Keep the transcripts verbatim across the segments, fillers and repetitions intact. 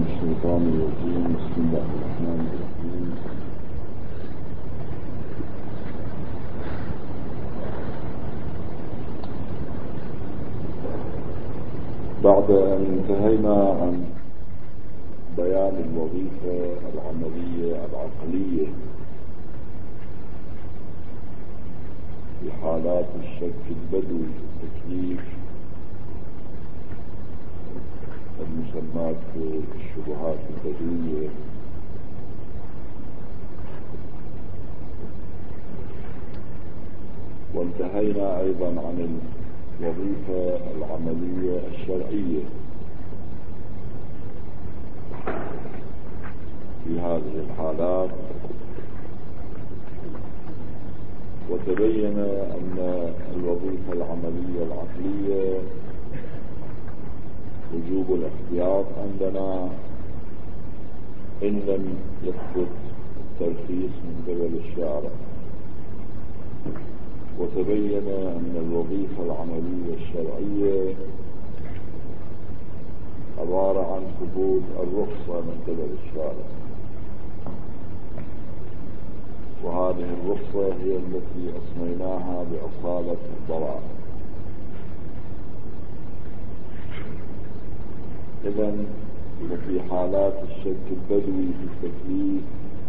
الشيطان الرجيم. بسم الله الرحمن الرحيم. بعد أن انتهينا عن بيان الوظيفة العملية العقلية في حالات الشك البدوي في التكليف المسمات بالشبهات البدوية، وانتهينا أيضا عن الوظيفة العملية الشرعية في هذه الحالات، وتبين أن الوظيفة العملية العقلية وجوب الاحتياط عندنا إن لم يثبت الترخيص من قبل الشارع، وتبين أن الوظيفة العملية الشرعية عبارة عن ثبوت الرخصة من قبل الشارع، وهذه الرخصة هي التي أسميناها بأصالة الضرائب. إذن وفي حالات الشك البدوي في التكليف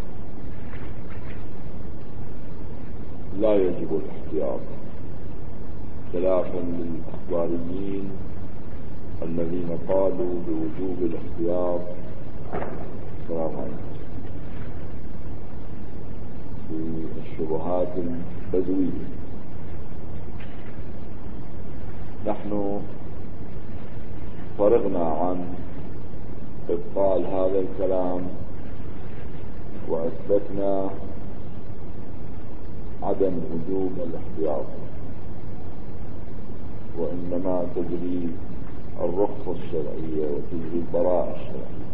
لا يجب الاحتياط، خلافا للأخباريين الذين قالوا بوجوب الاحتياط في الشبهات البدوية. نحن فرغنا عن إبطال هذا الكلام وأثبتنا عدم وجوب الاحتياط، وإنما تجري الرخصة الشرعية وتجري البراءة الشرعية.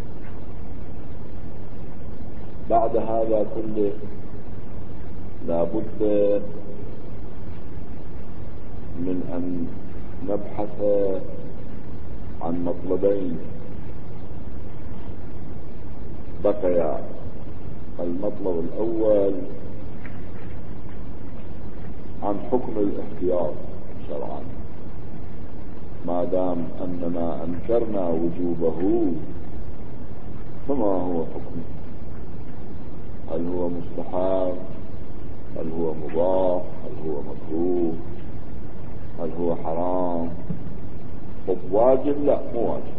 بعد هذا كله لا بد من أن نبحث عن مطلبين بقيا. المطلب الأول عن حكم الاحتياط شرعا، ما دام أننا أنكرنا وجوبه فما هو حكمه؟ هل هو مستحب؟ هل هو مباح؟ هل هو مكروه؟ هل هو حرام؟ طب واجب؟ لا مو واجب.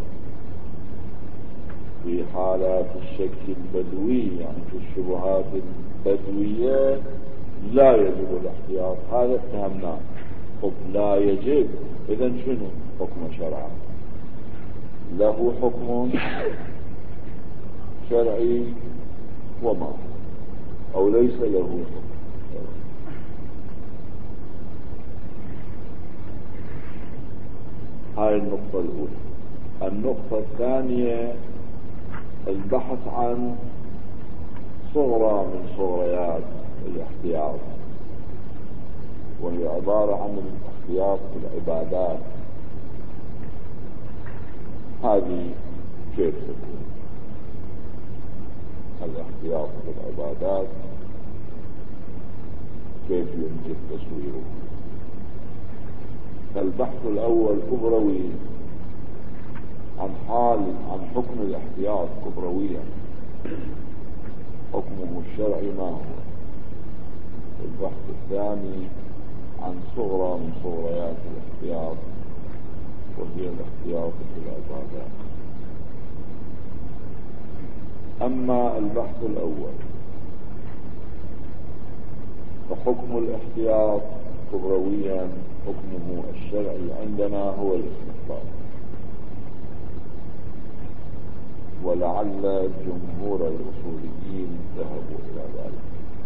في حالات الشك البدوي يعني في الشبهات البدوية لا يجب الاحتياط، هذا اتهمناه. طب لا يجب، إذن شنو حكم شرعا؟ له حكم شرعي وما أو ليس له حكم شرعي. هاي النقطة الأولى. النقطة الثانية البحث عن صغرى من صغريات الاحتياط، وهي عبارة عن الاحتياط في العبادات. هذه كيف تكون الاحتياط في العبادات؟ كيف يمكن تصويره؟ البحث الأول كبروي عن حال عن حكم الاحتياط كبرويا، حكمه الشرعي ما هو. البحث الثاني عن صغرى من صغريات الاحتياط، وهي الاحتياط في العبادات. أما البحث الأول فحكم الاحتياط كبرويا حكمه الشرعي عندنا هو الاستحباب، ولعل جمهور الأصوليين ذهبوا إلى ذلك.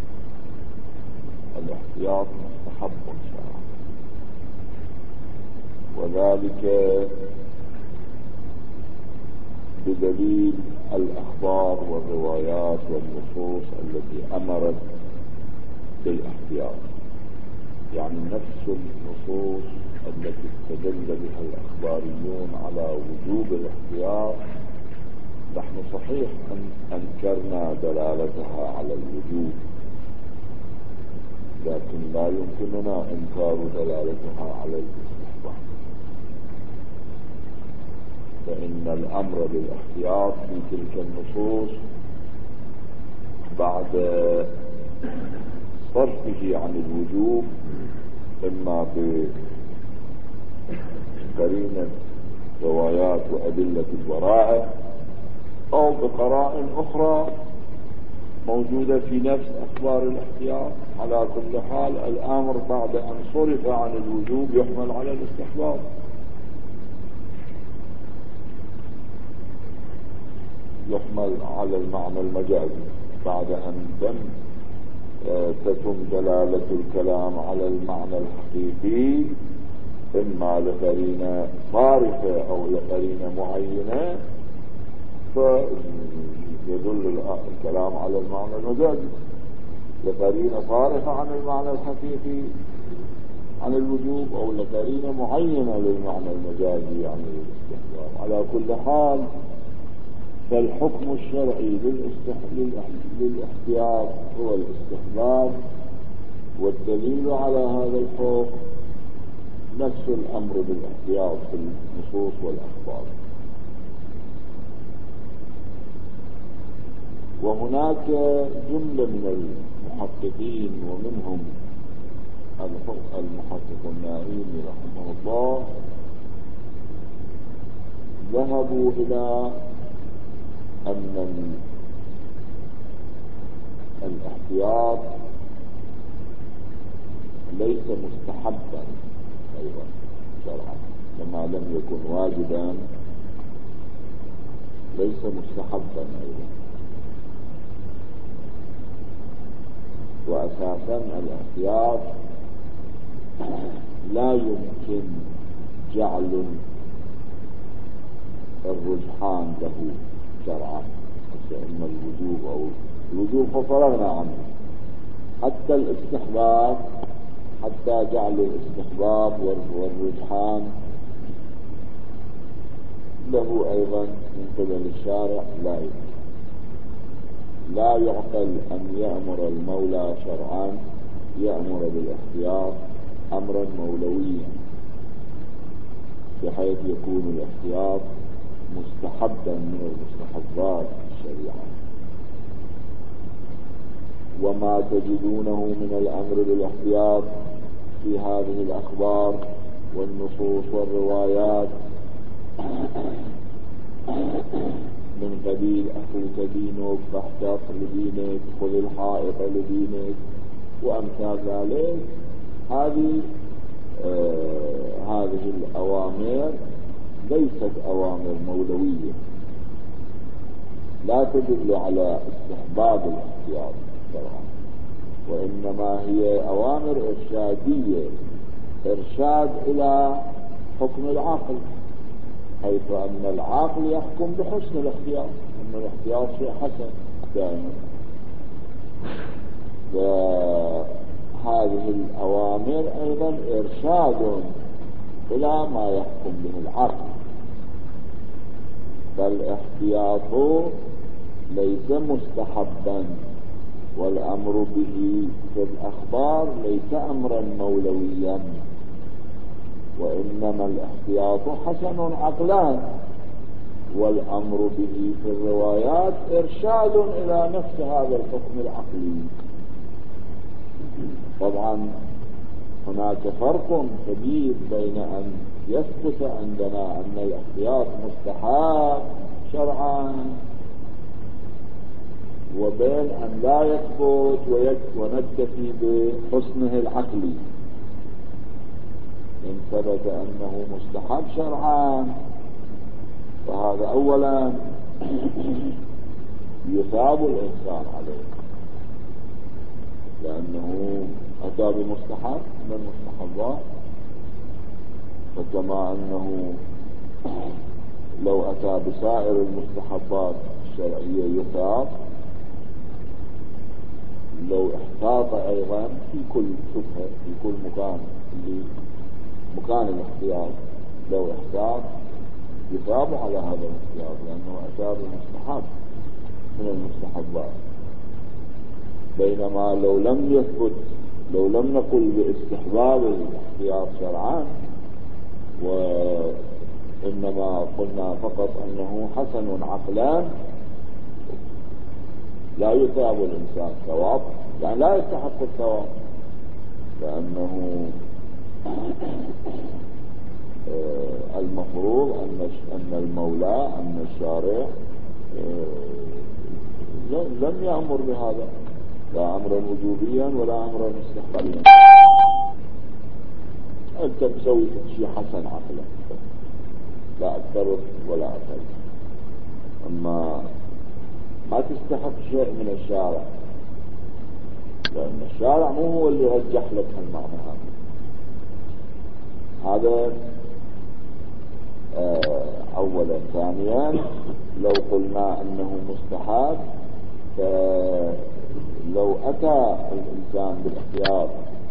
الاحتياط مستحب شرعا، وذلك بدليل الأخبار والروايات والنصوص التي أمرت بالاحتياط. يعني نفس النصوص التي استدل بها الأخباريون على وجوب الاحتياط نحن صحيح أن أنكرنا دلالتها على الوجوب، لكن لا يمكننا إنكار دلالتها على الاستحباب، فإن الأمر بالاحتياط في تلك النصوص بعد صرفه عن الوجوب إما بقرينة روايات وأدلة البراءة أو بقرائن أخرى موجودة في نفس أخبار الاحتياط. على كل حال الأمر بعد أن صرف عن الوجوب يحمل على الاستحباب. يحمل على المعنى المجازي بعد أن تم تتم دلالة الكلام على المعنى الحقيقي، إما لقرينة صارفة أو لقرينة معينة، فيدل الكلام على المعنى المجازي. لقرينة صارفة عن المعنى الحقيقي عن الوجوب، أو لقرينة معينة للمعنى المجازي عن الاستحباب. على كل حال فالحكم الشرعي للاحتياط هو الاستحباب، والدليل على هذا الحكم نفس الأمر بالاحتياط في النصوص والأخبار. وهناك جملة من المحققين ومنهم المحقق النائمي رحمه الله ذهبوا إلى أن الاحتياط ليس مستحبا أيضا شرعا، كما لم يكن واجبا ليس مستحبا أيضا. وأساسا الاحتياط لا يمكن جعل الرجحان له شرعا، إما الوجوب أو الوجوب ففرغنا عنه، حتى الاستحباب، حتى جعل الاستحباب والرجحان له أيضا من قبل الشارع لا يمكن. لا يعقل أن يأمر المولى شرعا يأمر بالاحتياط أمرا مولويا بحيث يكون الاحتياط مستحبا من المستحبات الشريعة. وما تجدونه من الأمر بالاحتياط في هذه الأخبار والنصوص والروايات من قبيل أخوك دينك فاحتاط لدينك، خذ الحائط لدينك وأمثال ذلك، هذه آه هذه الأوامر ليست أوامر مولوية، لا تدل على استحباب الاحتياط طبعا، وإنما هي أوامر إرشادية، إرشاد إلى حكم العقل، حيث أن العقل يحكم بحسن الاحتياط، أن الاحتياط شيء حسن دائما. وهذه الأوامر أيضا إرشاد إلى ما يحكم به العقل. فالاحتياط ليس مستحبا، والأمر به في الأخبار ليس أمرا مولويا، وإنما الاحتياط حسن عقلان، والأمر به في الروايات إرشاد إلى نفس هذا الحكم العقلي. طبعا هناك فرق كبير بين أن يثبت عندنا أن الاحتياط مستحب شرعا وبين أن لا يثبت ونكتفي بحسنه العقلي. إن ثبت أنه مستحب شرعا فهذا أولا يثاب الإنسان عليه، لأنه أتى بمستحب من المستحبات، فكما أنه لو أتى بسائر المستحبات الشرعية يثاب، لو احتاط أيضا في كل شبهة في كل مكان اللي مكان الاحتياط، لو احتاط يثاب على هذا الاحتياط، لأنه ارتكاب المستحب من المستحبات. بينما لو لم يثبت، لو لم نقل باستحباب الاحتياط شرعا وإنما قلنا فقط أنه حسن عقلان، لا يثاب الإنسان ثواب، يعني لا يستحق الثواب، لأنه المفروض أن المولى أن الشارع لم يأمر بهذا، لا أمرا وجوبيا ولا أمرا استحبابيا. أنت تسوي شيء حسن عقلا، لا أكثر ولا أقل، أما ما تستحق شيء من الشارع، لأن الشارع مو هو اللي رجح لك هالمعنى هذا. هذا أولا. ثانيا، لو قلنا أنه مستحب، فلو أتى الإنسان بالاحتياط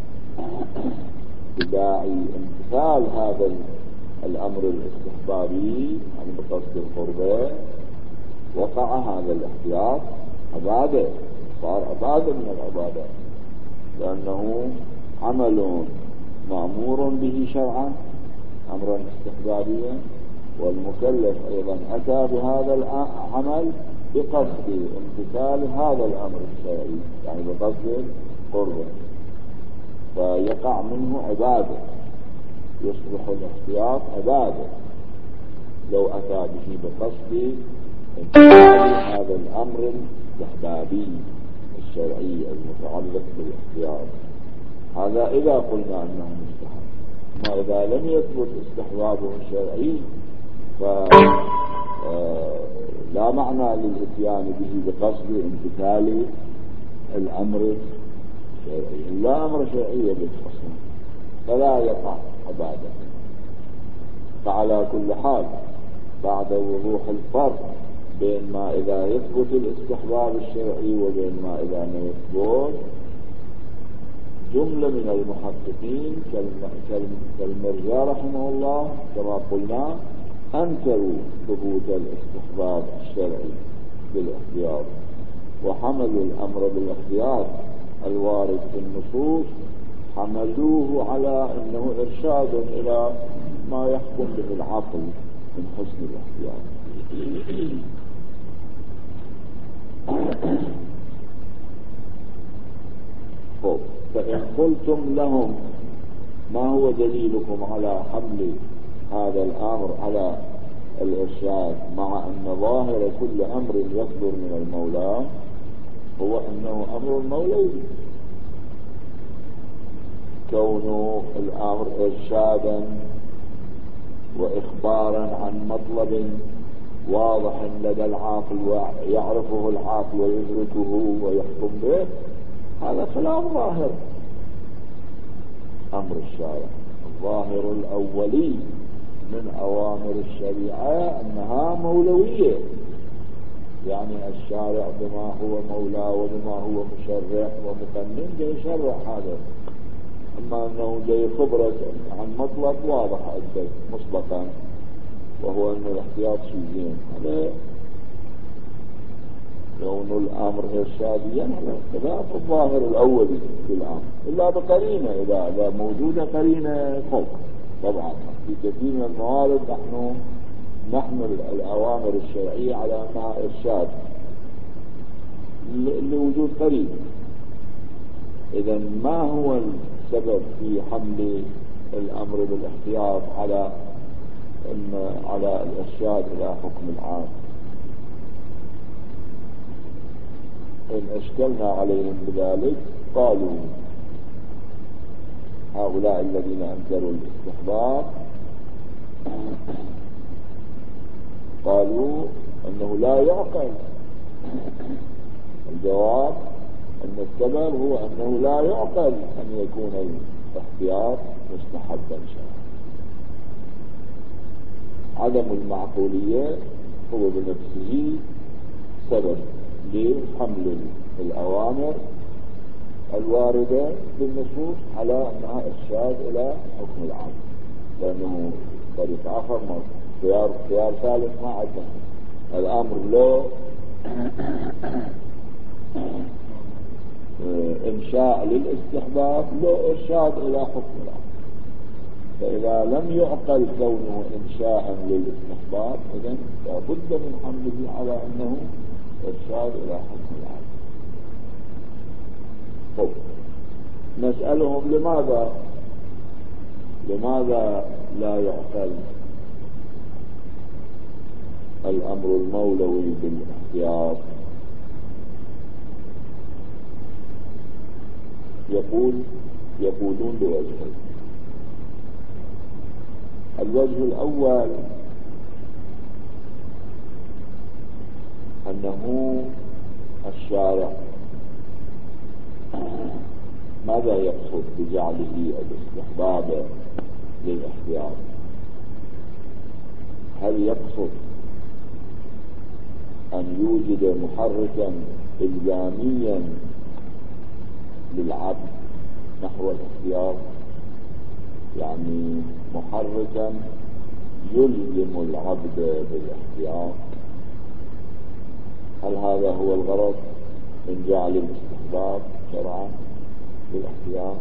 بداعي امتثال هذا الأمر الاستحبابي يعني بقصد القربة، وقع هذا الاحتياط عبادة، صار عبادة من العبادات، لأنه عمل مأمور به شرعا أمرا استحبابيا، والمكلف أيضا أتى بهذا العمل بقصد امتثال هذا الأمر الشرعي، يعني بقصد قربه، فيقع منه عبادة، يصبح الاحتياط عبادة لو أتى به بقصد امتثال هذا الأمر الاستحبابي الشرعي المتعلق بالاحتياط. هذا إذا قلنا أنه مستحب. ما إذا لم يثبت استحبابه الشرعي فلا معنى للإتيان به بقصد امتثال الأمر الشرعي، لا أمر شرعي بالحسن، فلا يقع عبادة. فعلى كل حال بعد وضوح الفرق بين ما إذا يثبت الاستحباب الشرعي وبين ما إذا ما يثبت، جملة من المحققين كالمرجع رحمه الله كما قلنا أنكروا ثبوت الاستحباب الشرعي بالاحتياط، وحملوا الأمر بالاحتياط الوارد في النصوص حملوه على أنه إرشاد إلى ما يحكم به العقل من حسن الاحتياط. فإن قلتم لهم ما هو دليلكم على حمل هذا الأمر على الإرشاد، مع أن ظاهر كل أمر يصدر من المولى هو أنه أمر مولوي، كونه الأمر إرشادا وإخبارا عن مطلب واضح لدى العاقل ويعرفه العاقل ويدركه ويحكم به، هذا خلاف ظاهر أمر الشارع. الظاهر الأولي من أوامر الشريعة أنها مولوية، يعني الشارع بما هو مولى وبما هو مشرع ومقنن جاي يشرع هذا، أما أنه جاي خبرة عن مطلب واضح عندك مسبقا وهو أن الاحتياط شيء زين، هذا كون الأمر إرشاديا على خلاف الظاهر الأولي في الأمر، إلا بقرينة، إذا إذا موجودة قرينة فوق. طبعا في كثير من الموارد نحن نحمل الأوامر الشرعية على أنها إرشاد لوجود قرينة. إذا ما هو السبب في حمل الأمر بالاحتياط على إن على الإرشاد إلى حكم العام؟ إن أشكلنا عليهم بذلك قالوا هؤلاء الذين أنكروا الاستحباب قالوا أنه لا يعقل. الجواب أن السبب هو أنه لا يعقل أن يكون الاحتياط مستحبا شرعا. عدم المعقولية هو بنفسه سبب لحمل الأوامر الواردة بالنصوص على أنها إرشاد إلى حكم العام، لأنه طريق آخر خيار خيار ثالث ما عندنا. الأمر له إنشاء للاستحباب له إرشاد إلى حكم الأمر. فإذا لم يعقل كونه إنشاء للاستحباب إذن لابد من حمله على أنه إرشاد إلى حكم الأمر. طيب نسألهم لماذا لماذا لا يعقل الأمر المولوي بالاختيار؟ يقول يقولون بوجهين. الوجه الأول أنه الشارع ماذا يقصد بجعله الاستحباب للاختيار؟ هل يقصد أن يوجد محركا إلزاميا للعبد نحو الاختيار، يعني محركا يلزم العبد بالاختيار؟ هل هذا هو الغرض من جعل الاستحباب شرعا للاختيار؟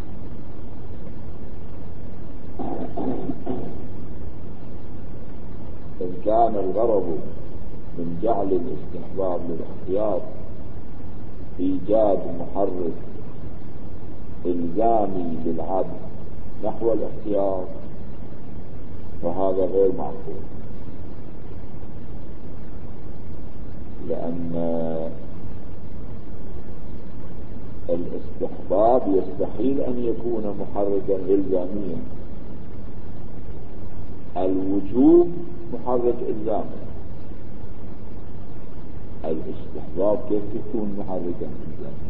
إن كان الغرض من جعل الاستحباب للاختيار إيجاد محرك إلزامي للعبد نحو الاختيار فهذا غير معقول، لأن الاستحباب يستحيل أن يكون محركا إلزاميا. الوجوب محرك إلزامي، الاستحباب كيف يكون محركا إلزاميا؟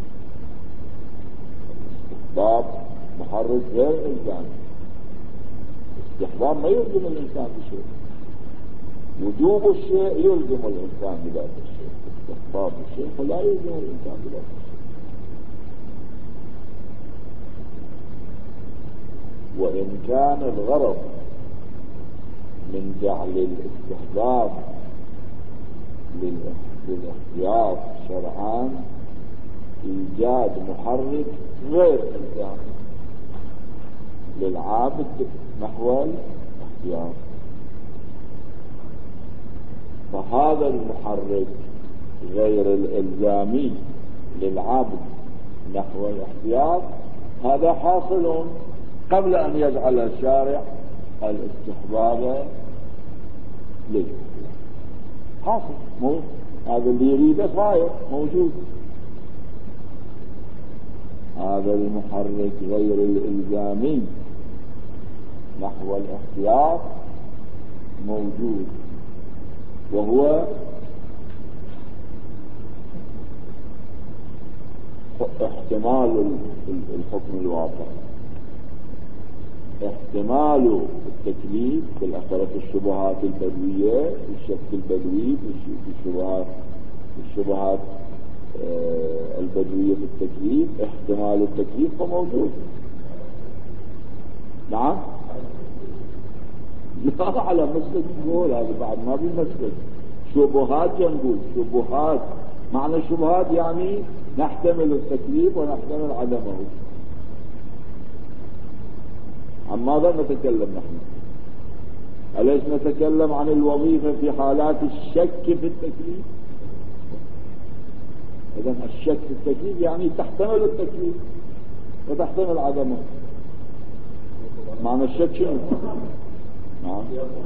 الاستحباب محرك غير إلزامي. الاستحباب ما يلزم الإنسان بشيء، وجوب الشيء يلزم الإنسان بذات الشيء، استحباب الشيء فلا يلزم الإنسان بذات الشيء. وإن كان الغرض من جعل الاستحباب للاختيار شرعان إيجاد محرك غير إلزامي للعابد نحو الاختيار، فهذا المحرك غير الإلزامي للعابد نحو الاختيار هذا حاصل قبل أن يجعل الشارع الاستحباب للاختيار. حاصل مو هذا اللي يريده صاير موجود. هذا المحرك غير الإلزامي نحو الاختيار موجود، وهو احتمال الحكم الواقع، احتمال التكليف بالأثرة الشبهات البدوية، الشك البدوي بالشبهات الشبهات البدوية في التكليف، احتمال التكليف فموجود. نعم لا على مسلك نقول هذا بعد ما بمسلك شبهات. نقول شبهات، معنى شبهات يعني نحتمل التكليف ونحتمل عدمه. عن ماذا نتكلم نحن؟ أليس نتكلم عن الوظيفة في حالات الشك في التكليف؟ إذن الشك في التكليف يعني تحتمل التكليف وتحتمل عدمه. معنى الشك شنو؟ نعم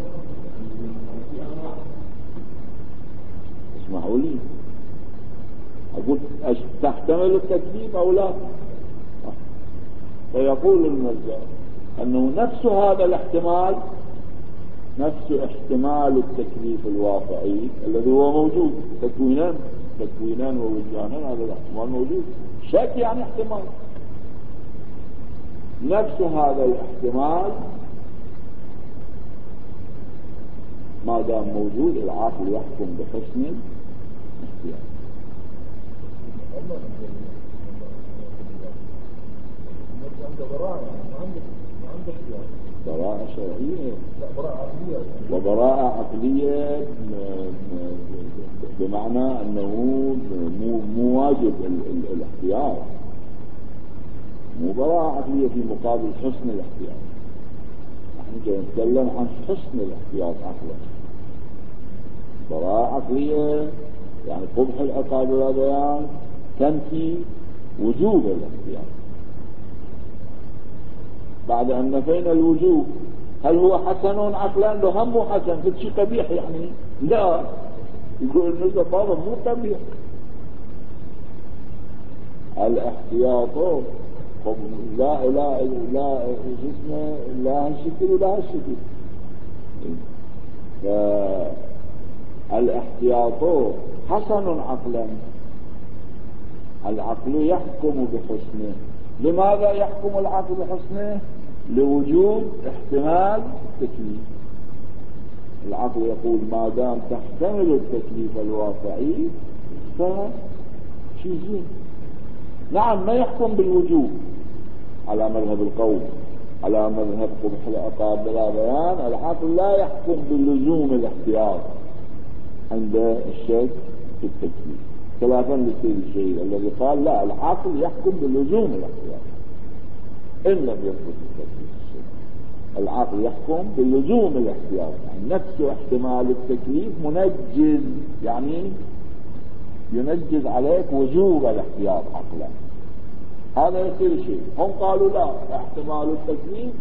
اسمعوا لي أقول تحتمل التكليف أو لا؟ فيقول المرجع أنه نفس هذا الاحتمال نفس احتمال التكليف الواقعي الذي هو موجود تكوينان تكوينان ووجدانان، هذا الاحتمال موجود. شك يعني احتمال، نفس هذا الاحتمال ما دام موجود العقل يحكم بحسن الاختيار. عنده براءة، ما عنده ما عنده اختيار. براءة شرعية وبراءة عقلية، بمعنى أنه مو واجب الاحتياط، مو براءة عقلية في مقابل حسن الاحتياط. نحن نتكلم عن حسن الاحتياط عقلا. براءة عقلية يعني قبح العقاب والبيان تنفي وجوب الاحتياط. بعد أن نفينا الوجوب، هل هو حسن عقلا؟ لو هم حسن في شيء قبيح يعني؟ لا، يقول النزل بابا مو قبيح. الاحتياط لا لا لا جسمه لا هالشكل ولا هالشكل. فالاحتياط حسن عقلا، العقل يحكم بحسنه. لماذا يحكم العقل بحسنه؟ لوجود احتمال التكليف. العقل يقول ما دام تحتمل التكليف الواقعي فشيء زين. نعم، ما يحكم بالوجوب على مذهب القوم، على مذهب قبح العقاب بلا بيان. العقل لا يحكم بلزوم الاحتياط عند الشك في التكليف، خلافا للسيد الشهيد الذي قال لا، العقل يحكم بلزوم الاحتياط إن لم يثبت التكليف. العقل يحكم بلزوم الاحتياط، يعني نفس احتمال التكليف منجز، يعني ينجز عليك وجوب الاحتياط عقلا. هذا يصير شيء. هم قالوا لا، احتمال التكليف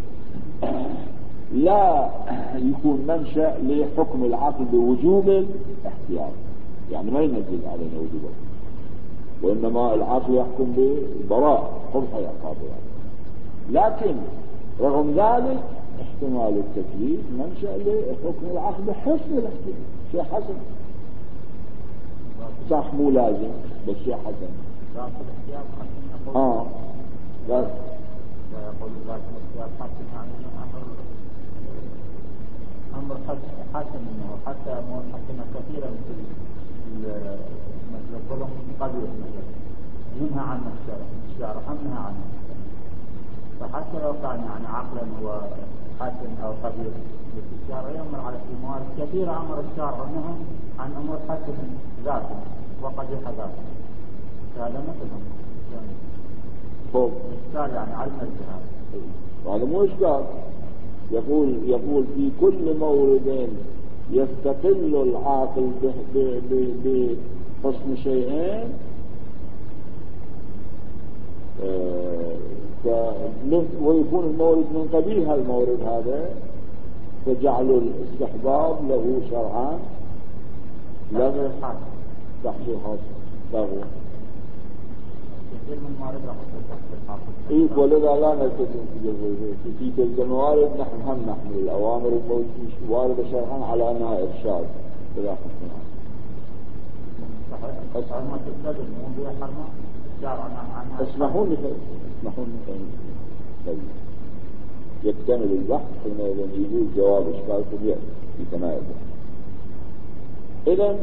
لا يكون منشأ لحكم العقل بوجوب الاحتياط، يعني ما ينجز علينا وجوبه، وإنما العقل يحكم ببراءة قبح العقاب. لكن رغم ذلك احتمال التكليف منشأ لحكم العقل بحسن الاحتمال، شيء حسن. صح مو لازم بس شيء حسن. اه لا يقول ذات الاختيار حسن، يعني امر امر حسن منه، حتى امور حسنه كثيره مثل مثل الظلم قبيح مثلا ينهى عنه الشرع، الشرع نهى عنه. فحتى لو كان يعني عقلا هو حسن او قبيح، الشارع يمر على موارد كثيره امر الشارع نهى عن امور حسن ذاته وقبيح ذاته. هذا مثلهم فوق إشكال، يعني علم الجهاد. هذا مو إشكال. يقول يقول في كل مورد يستقل العاقل بحسن شيئين، ويكون المورد من قبيل هالمورد هذا، فجعل الاستحباب له شرعا لا تحصيل حاصل. إيه ولذا لا نلتزم في في تلك الموارد. نحن هم نحمل الأوامر الواردة شرعا على أنها إرشاد بلا حكمها. اسمحوا لي اسمحوا لي طيب يكتمل البحث حينئذ يجوز جواب إشكالكم يأتي في ثنايا. إذن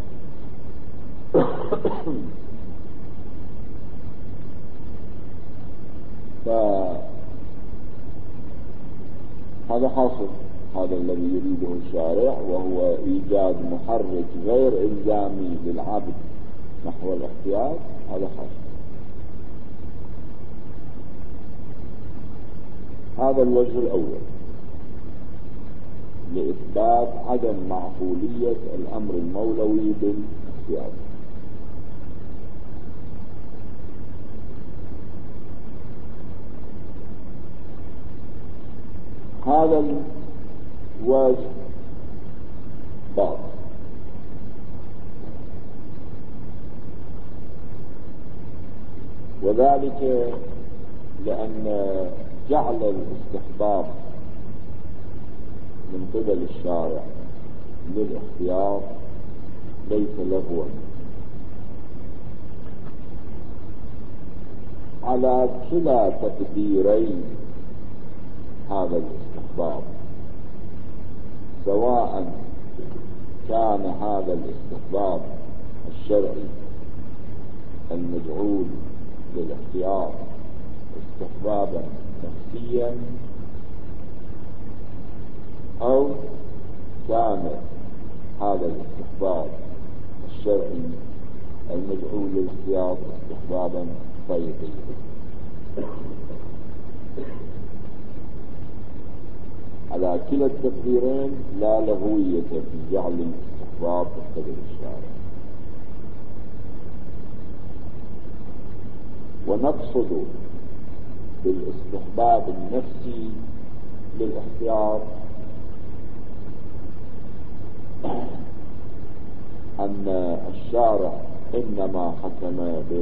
فهذا حاصل، هذا الذي يريده الشارع، وهو إيجاد محرك غير إلزامي للعبد نحو الاحتياط. هذا حاصل. هذا الوجه الأول لإثبات عدم معقولية الأمر المولوي بالاحتياط. هذا الوجه باطل، وذلك لأن جعل الاستحباب من قبل الشارع للاحتياط ليس لهوا على كلا تقديرين هذا الاستحباب، سواء كان هذا الاستحباب الشرعي المجعول للاحتياط استحبابا نفسيا أو كان هذا الاستحباب الشرعي المدعو للاحتياط استحبابا طيبا. على كلا التقديرين لا لغوية في جعل الاستحباب بقدر الشارع. ونقصد بالاستحباب النفسي للاحتياط أن الشارع إنما حكم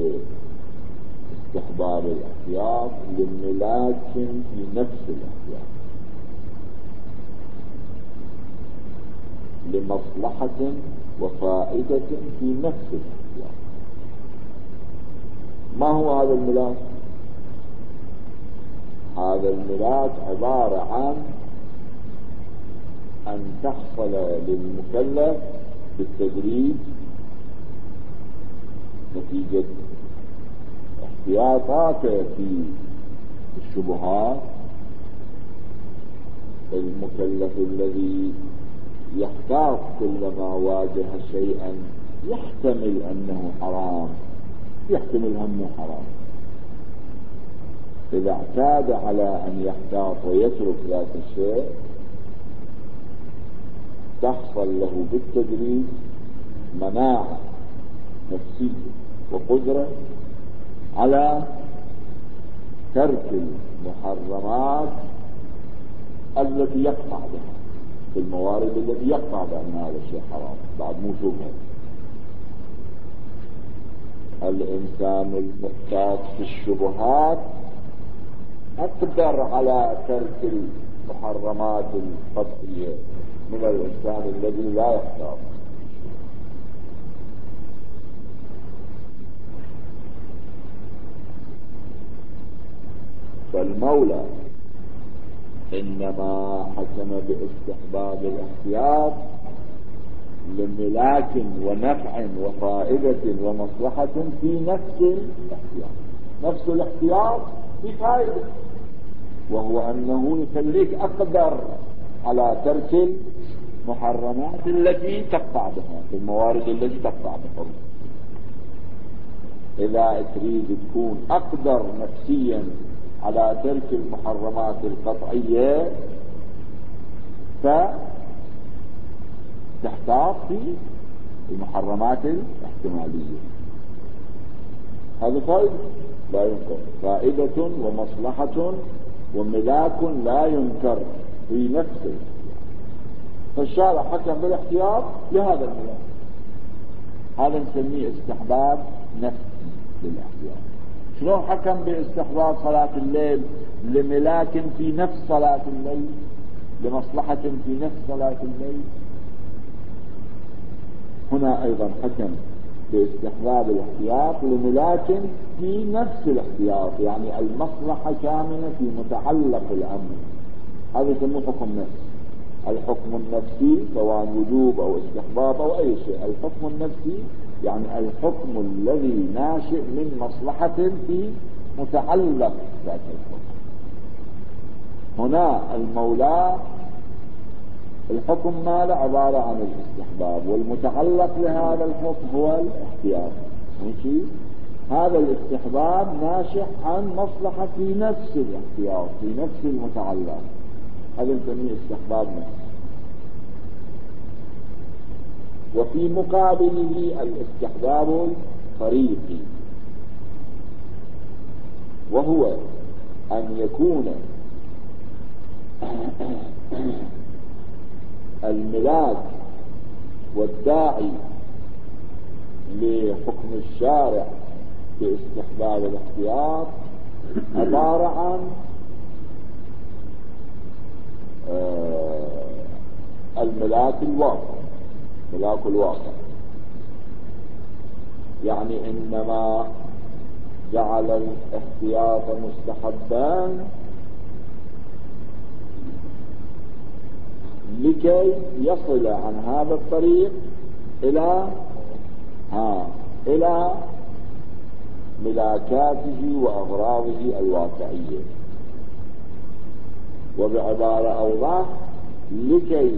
باستحباب الاحتياط للملاك في نفس الاحتياط لمصلحة وفائدة في نفس الاحتياط. ما هو هذا الملاك؟ هذا الملاك عبارة عن أن تحصل للمكلف بالتدريج نتيجة احتياطاته في الشبهات. المكلف الذي يحتاط كلما واجه شيئا يحتمل أنه حرام، يحتمل همه حرام، إذا اعتاد على أن يحتاط ويترك ذات الشيء تحصل له بالتدريج مناعة نفسية وقدرة على ترك المحرمات التي يقطع بها، في الموارد التي يقطع بأن هذا الشيء حرام بعد مو شبهة. الإنسان المحتاط في الشبهات أقدر على ترك المحرمات القطعية من الإنسان الذي لا يحتاط. فالمولى إنما حكم باستحباب الاحتياط لملاك ونفع وفائدة ومصلحة في نفس الاحتياط. نفس الاحتياط في فائدة، وهو أنه يخليك أقدر على ترك المحرمات التي تقطع بها، في الموارد التي تقطع بها. إذا تريد تكون أقدر نفسيا على ترك المحرمات القطعية فتحتاط في المحرمات الاحتمالية. هذا فائدة لا ينكر، فائدة ومصلحة وملاك لا ينكر في نفسه. فالشارع حكم بالاحتياط لهذا الملاك، هذا نسميه استحباب نفسي للاحتياط. شلون حكم باستحباب صلاة الليل لملاك في نفس صلاة الليل لمصلحة في نفس صلاة الليل؟ هنا أيضا حكم باستحباب الاحتياط لملاك في نفس الاحتياط، يعني المصلحة كامنة في متعلق الأمر. هذا يسموه حكم نفسي. الحكم النفسي سواء وجوب أو استحباب أو أي شيء، الحكم النفسي يعني الحكم الذي ناشئ من مصلحة في متعلق ذات الحكم. هنا المولى الحكم ماله عبارة عن الاستحباب، والمتعلق لهذا الحكم هو الاحتياط. ماشي؟ هذا الاستحباب ناشئ عن مصلحة في نفس الاحتياط في نفس المتعلق، هذا نسميه استحباب نفسي. وفي مقابله الاستحباب الطريقي، وهو أن يكون الملاك والداعي لحكم الشارع باستحباب الاحتياط عبارة عن الملاك الواقع، ملاك الواقع، يعني إنما جعل الاحتياط مستحبا لكي يصل عن هذا الطريق إلى ها إلى ملاكاته وأغراضه الواقعية. وبعبارة أوضح لكي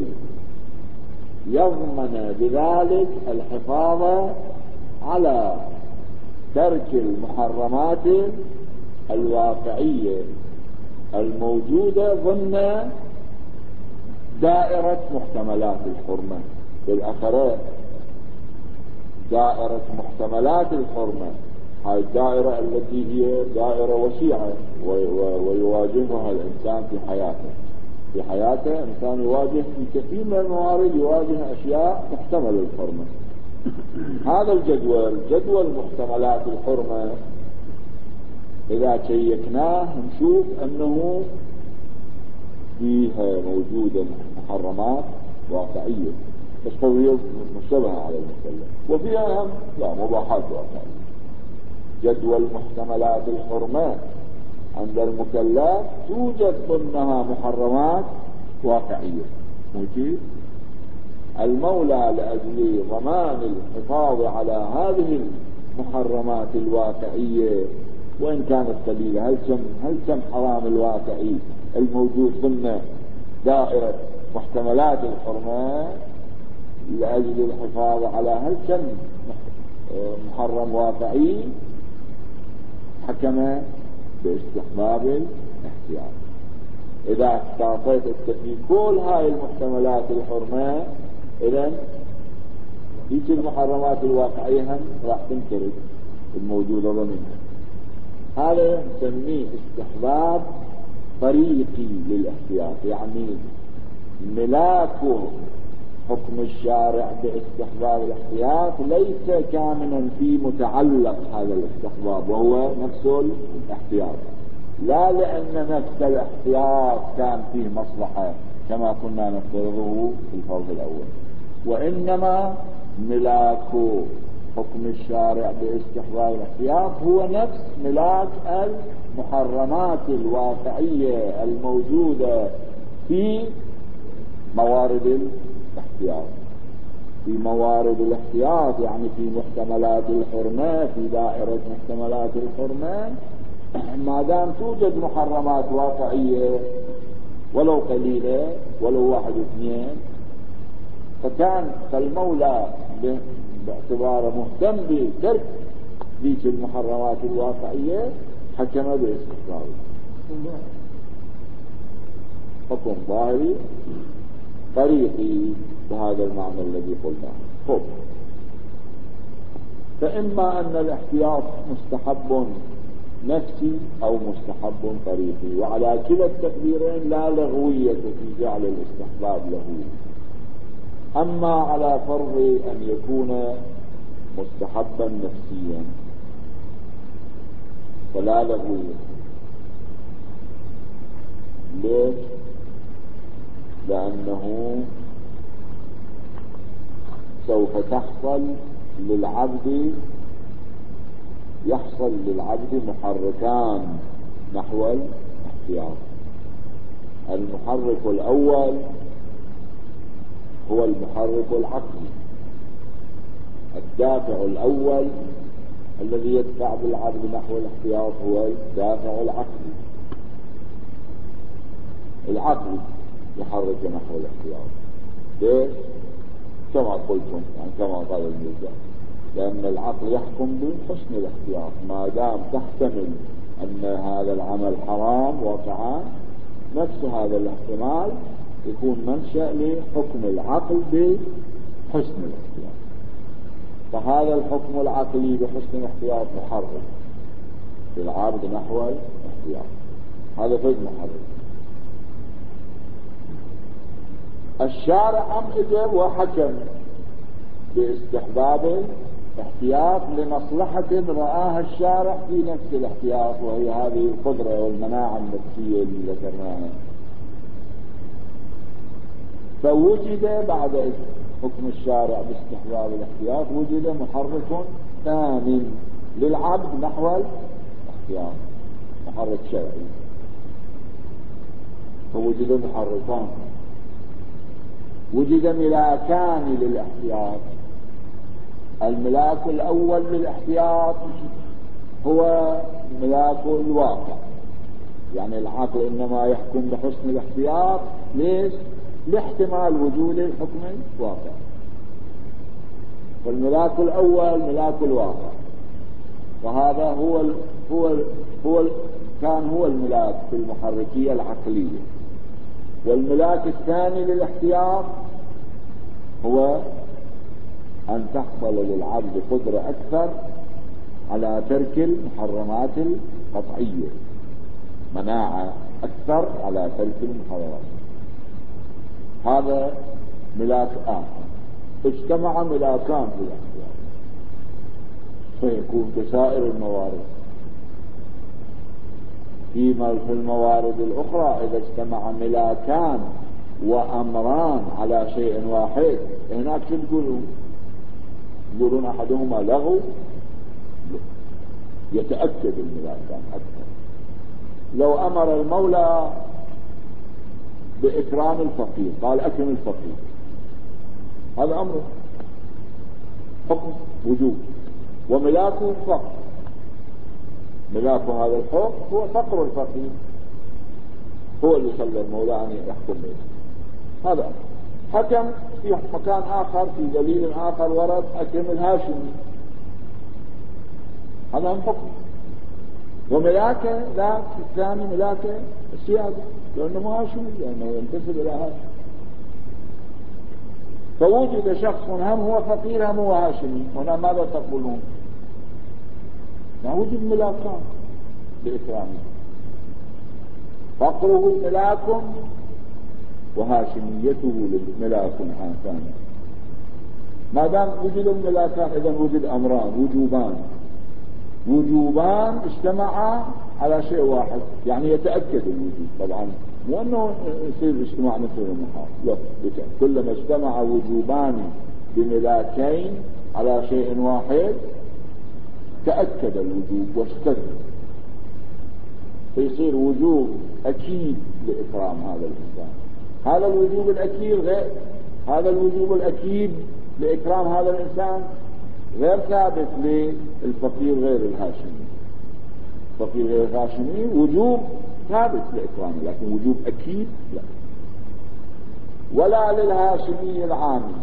يضمن بذلك الحفاظ على ترك المحرمات الواقعية الموجودة ضمن دائرة محتملات الحرمة. بالأخرى دائرة محتملات الحرمة هذه الدائرة التي هي دائرة وسيعة ويواجهها الإنسان في حياته. في حياته الإنسان يواجه في كثير من الموارد يواجه أشياء محتمل الحرمة. هذا الجدول جدول محتملات الحرمة إذا شيكناه نشوف أنه فيها موجودة محرمات واقعية بس هي مشتبهة على المكلف، وفيها هم لا مباحات واقعية. جدول محتملات الحرمة عند المكلف توجد ضمنها محرمات واقعية موجود. المولى لأجل ضمان الحفاظ على هذه المحرمات الواقعية وإن كانت قليلة، هل كم هل كم حرام الواقعي الموجود ضمن دائرة محتملات الحرمة لأجل الحفاظ على هل كم محرم واقعي حكم باستحباب الاحتياط. إذا استطعت في كل هاي المحتملات الحرمة إذن هيك المحرمات الواقعية هم راح تنترك الموجودة ضمنها. هذا نسميه استحباب طريقي للاحتياط، يعني ملاك حكم الشارع باستحباب الاحتياط ليس كامنا في متعلق هذا الاستحباب وهو نفس الاحتياط، لا لأن نفس الاحتياط كان فيه مصلحة كما كنا نفترضه في الفرض الأول، وإنما ملاك حكم الشارع باستحباب الاحتياط هو نفس ملاك المحرمات الواقعية الموجودة في موارد الاحتياط. في موارد الاحتياط يعني في محتملات الحرمة، في دائرة محتملات الحرمة ما دام توجد محرمات واقعية ولو قليلة ولو واحد اثنين، فكان فالمولى باعتباره مهتم بترك ذيك المحرمات الواقعية حكم باستحباب حكم ظاهري طريقي بهذا المعنى الذي قلناه. خب فإما أن الاحتياط مستحب نفسي أو مستحب طريقي، وعلى كلا التقديرين لا لغوية في جعل الاستحباب له. أما على فرض أن يكون مستحبا نفسيا فلا لغوية. ليش؟ لأنه سوف تحصل للعبد يحصل للعبد محركان نحو الاحتياط. المحرك الأول هو المحرك العقلي، الدافع الأول الذي يدفع بالعبد نحو الاحتياط هو الدافع العقلي. العقل يحرك نحو الاحتياط. ليش؟ كما قلتم يعني كما قال الميزان، لأن العقل يحكم بحسن الاحتياط ما دام تحتمل أن هذا العمل حرام واقعا، نفس هذا الاحتمال يكون منشأ لحكم العقل بحسن الاحتياط. فهذا الحكم العقلي بحسن الاحتياط محرك للعبد نحو الاحتياط، هذا فد محرك. الشارع أم إجب وحكم باستحباب الاحتياط لمصلحة رآها الشارع في نفس الاحتياط، وهي هذه القدرة والمناعة النفسية اللي ذكرناها. فوجد بعد حكم الشارع باستحباب الاحتياط وجد محرك ثاني للعبد نحو الاحتياط، محرك شرعي. فوجد محركان، وجد ملاكان للاحتياط. الملاك الأول للاحتياط هو ملاك الواقع، يعني العقل إنما يحكم بحسن الاحتياط. ليش؟ لاحتمال وجود الحكم الواقع. والملاك الأول ملاك الواقع، وهذا هو ال هو ال هو ال كان هو الملاك في المحركية العقلية. والملاك الثاني للاحتياط هو أن تحصل للعبد قدرة أكثر على ترك المحرمات القطعية، مناعة أكثر على ترك المحرمات. هذا ملاك آخر. اجتمع ملاكان في الاحتياط فيكون كسائر الموارد. فيما في الموارد الأخرى إذا اجتمع ملاكان وأمران على شيء واحد، هناك شو تقولون؟ يقولون أحدهما لغو، يتأكد الملاكان أكثر. لو أمر المولى بإكرام الفقير، قال أكرم الفقير، هذا أمر حكم وجوب، وملاكه فقر. ملاك هذا الحكم هو فقر الفقير، هو اللي خلى المولى أن يحكم به. هذا حكم. في مكان آخر في دليل آخر ورد أكرم الهاشمي، هذا هم حكم. وملاكه ذاك الثاني ملاكه السيادة، لأنه هاشمي، لأنه ينتسب إلى هاشم. فوجد شخص هم هو فقير هم هو هاشمي، هنا ماذا تقولون؟ ما وجد ملاكان بإكرامه، فقره ملاك وهاشميته ملاك ثاني. ما دام وجد الملاكان إذا وجد أمران وجوبان، وجوبان اجتمعا على شيء واحد، يعني يتأكد الوجوب. طبعا مو أنه يصير اجتماع مثل المحال، لا، كلما اجتمع وجوبان بملاكين على شيء واحد تأكد الوجوب واشتد، فيصير وجوب أكيد لإكرام هذا الإنسان. هذا الوجوب الأكيد غير هذا الوجوب الأكيد لإكرام هذا الإنسان غير ثابت للفقير غير الهاشمي. الفقير غير الهاشمي وجوب ثابت لإكرامه، لكن وجوب أكيد لا. ولا للهاشمي العامي.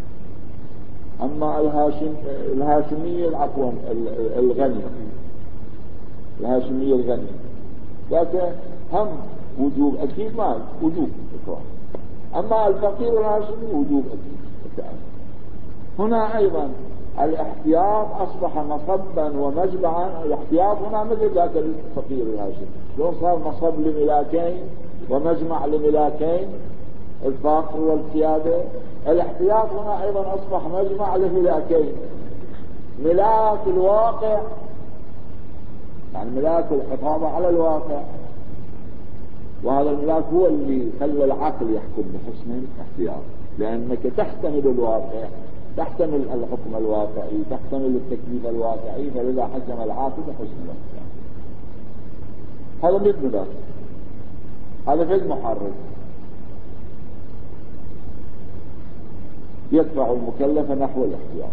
أما الهاشم الهاشمي العفوا الغني، الهاشمي الغني لكن هم وجوب أكيد ما وجوب إكرام. أما الفقير الهاشمي وجوب أكيد. هنا أيضا الاحتياط أصبح مصبا ومجمعا. الاحتياط هنا مثل ذاك الفقير الهاشمي، لو صار مصب لملاكين ومجمع لملاكين، الفقر والسيادة. الاحتياط هنا أيضا أصبح مجمع لملاكين، ملاك الواقع، يعني ملاك الحفاظ على الواقع، وهذا الملاك هو اللي خلى العقل يحكم بحسن الاحتياط، لأنك تحتمل الواقع، تحتمل الحكم الواقعي، تحتمل التكليف الواقعي، فلذا حكم العاقل بحسن الاحتياط. هذا مثل ذلك، هذا في المحرك يدفع المكلف نحو الاحتياط.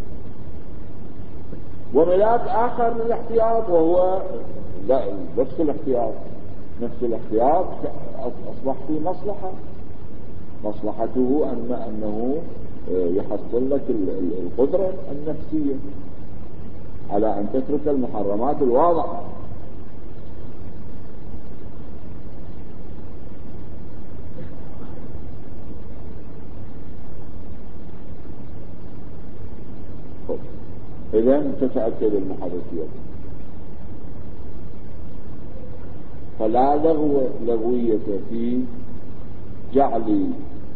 وملاك آخر للاحتياط وهو لا نفس الاحتياط، نفس الاحتياط أصبح في مصلحة، مصلحته أن أنه يحصل لك القدرة النفسية على أن تترك المحرمات الواضحة. إذن تتأكد المحركية، فلا لغو لغوية في جعل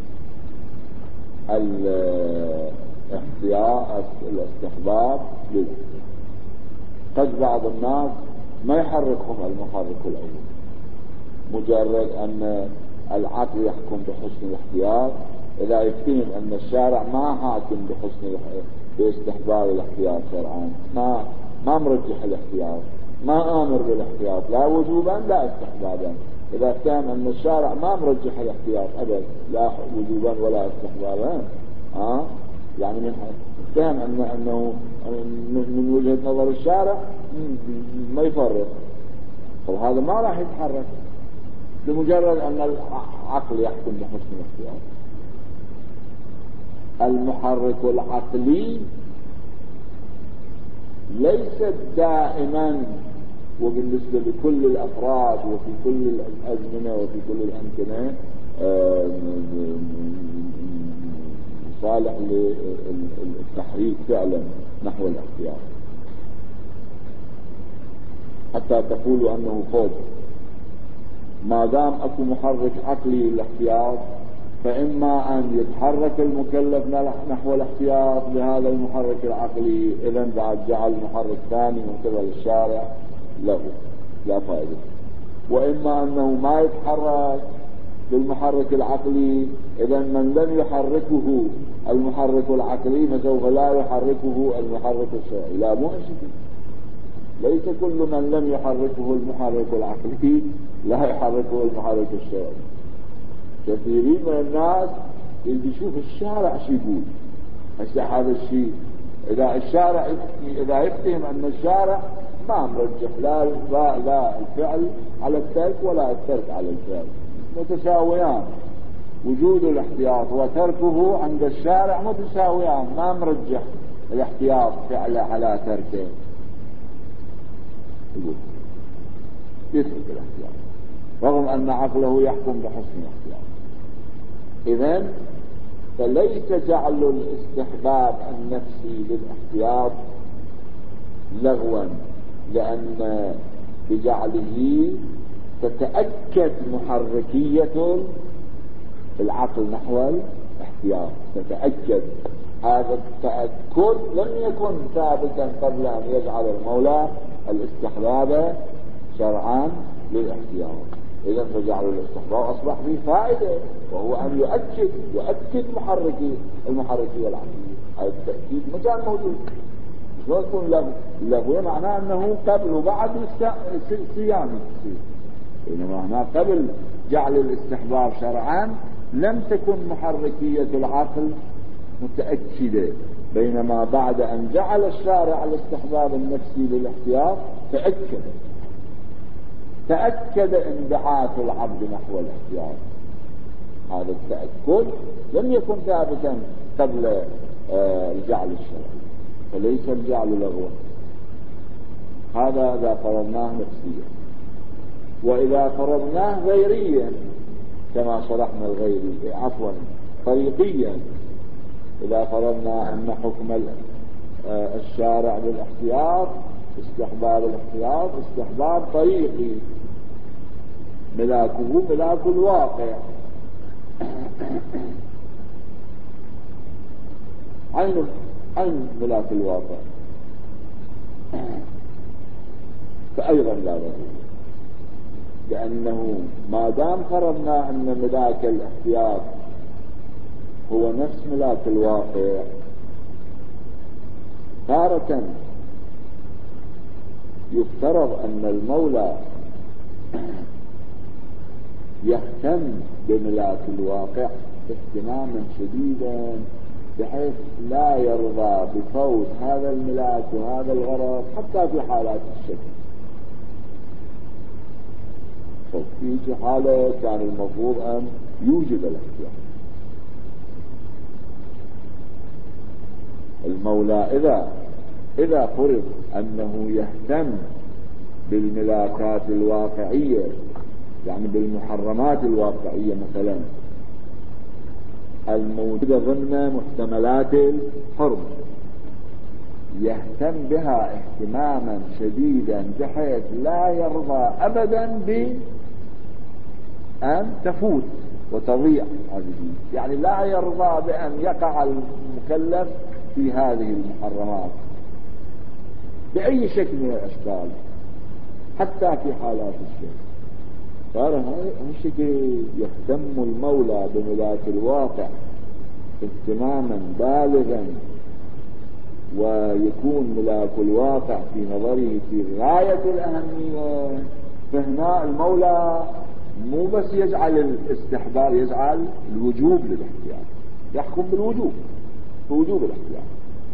الاحتياط الاستحباب للاحتياط. قد بعض الناس ما يحركهم المحرك الأول، مجرد أن العقل يحكم بحسن الاحتياط، إذا يفتهم أن الشارع ما حاكم بحسن باستحباب الاحتياط شرعا، ما ما مرجح الاحتياط، ما آمر بالاحتياط لا وجوبا لا استحبابا. إذا افتهم أن الشارع ما مرجح الاحتياط أبدا لا وجوبا ولا استحبابا، آه يعني من افتهم أن أنه من وجهة نظر الشارع ما يفرق، وهذا ما راح يتحرك بمجرد أن العقل يحكم بحسن الاحتياط. المحرك العقلي ليست دائما وبالنسبة لكل الأفراد وفي كل الأزمنة وفي كل الأمكنة صالح للتحريك فعلا نحو الاختيار، حتى تقولوا أنه خوف. ما دام أكو محرك عقلي للاختيار فإما أن يتحرك المكلف نحو الاختيار بهذا المحرك العقلي، إذن بعد جعل محرك ثاني من قبل الشارع له لا فائدة، وإما أنه ما يتحرك بالمحرك العقلي، إذن من لم يحركه المحرك العقلي فسوف لا يحركه المحرك الشرعي. لا، مو هالشكل، ليس كل من لم يحركه المحرك العقلي لا يحركه المحرك الشرعي. كثيرين من الناس اللي يشوف الشارع شو يقول، هسه هذا الشيء إذا الشارع إذا يفتهم أن الشارع ما مرجح لا لا لا الفعل على الترك ولا الترك على الفعل، متساويان، وجود الاحتياط وتركه عند الشارع متساويان، ما مرجح الاحتياط فعله على تركه، يقول يترك الاحتياط رغم أن عقله يحكم بحسن الاحتياط. إذن فليس جعل الاستحباب النفسي للاحتياط لغوا، لأن بجعله تتأكد محركية العقل نحو الاحتياط، تتأكد. هذا التأكد لم يكن ثابتا قبل أن يجعل المولى الاستحباب شرعا للاحتياط. إذن فجعل الاستحباب أصبح فيه فائدة، وهو أن يؤكد يؤكد محركي المحركية العقلية. هذا التأكيد ما كان موجود، شو يكون له له معناه أنه قبل وبعد صيام، إنما هنا قبل جعل الاستحباب شرعا لم تكن محركية العقل متأكدة، بينما بعد أن جعل الشارع الاستحباب النفسي للاحتياط تأكد تأكد انبعاث العبد نحو الاحتياط. هذا التأكد لم يكن ثابتا قبل الجعل الشرعي، فليس الجعل لغوا. هذا إذا فرضناه نفسيا، وإذا فرضناه غيريا كما شرحنا الغيري عفوا طريقيا، إذا فرضنا أن حكم الشارع بالاحتياط استحباب الاحتياط استحباب طريقي، ملاكه ملاك الواقع، عين عين ملاك الواقع، فأيضا لا ضرورة، لأنه ما دام فرضنا أن ملاك الاحتياط هو نفس ملاك الواقع، تارة يفترض أن المولى يهتم بملاك الواقع اهتماما شديدا بحيث لا يرضى بفوت هذا الملاك وهذا الغرض حتى في حالات الشك. ففي حالة كان المفروض أن يوجد الاحتياط. المولى إذا إذا فرض أنه يهتم بالملاكات الواقعية، يعني بالمحرمات الواقعية مثلا الموجودة ضمن محتملات الحرم، يهتم بها اهتماما شديدا بحيث لا يرضى أبدا بأن تفوت وتضيع هذه، يعني لا يرضى بأن يقع المكلف في هذه المحرمات بأي شكل من الأشكال حتى في حالات الشرك. قال هالشكل يهتم المولى بملاك الواقع اهتماما بالغا، ويكون ملاك الواقع في نظره في غاية الأهمية. فهنا المولى مو بس يجعل الاستحباب، يجعل الوجوب للاحتياط، يحكم بالوجوب بوجوب الاحتياط.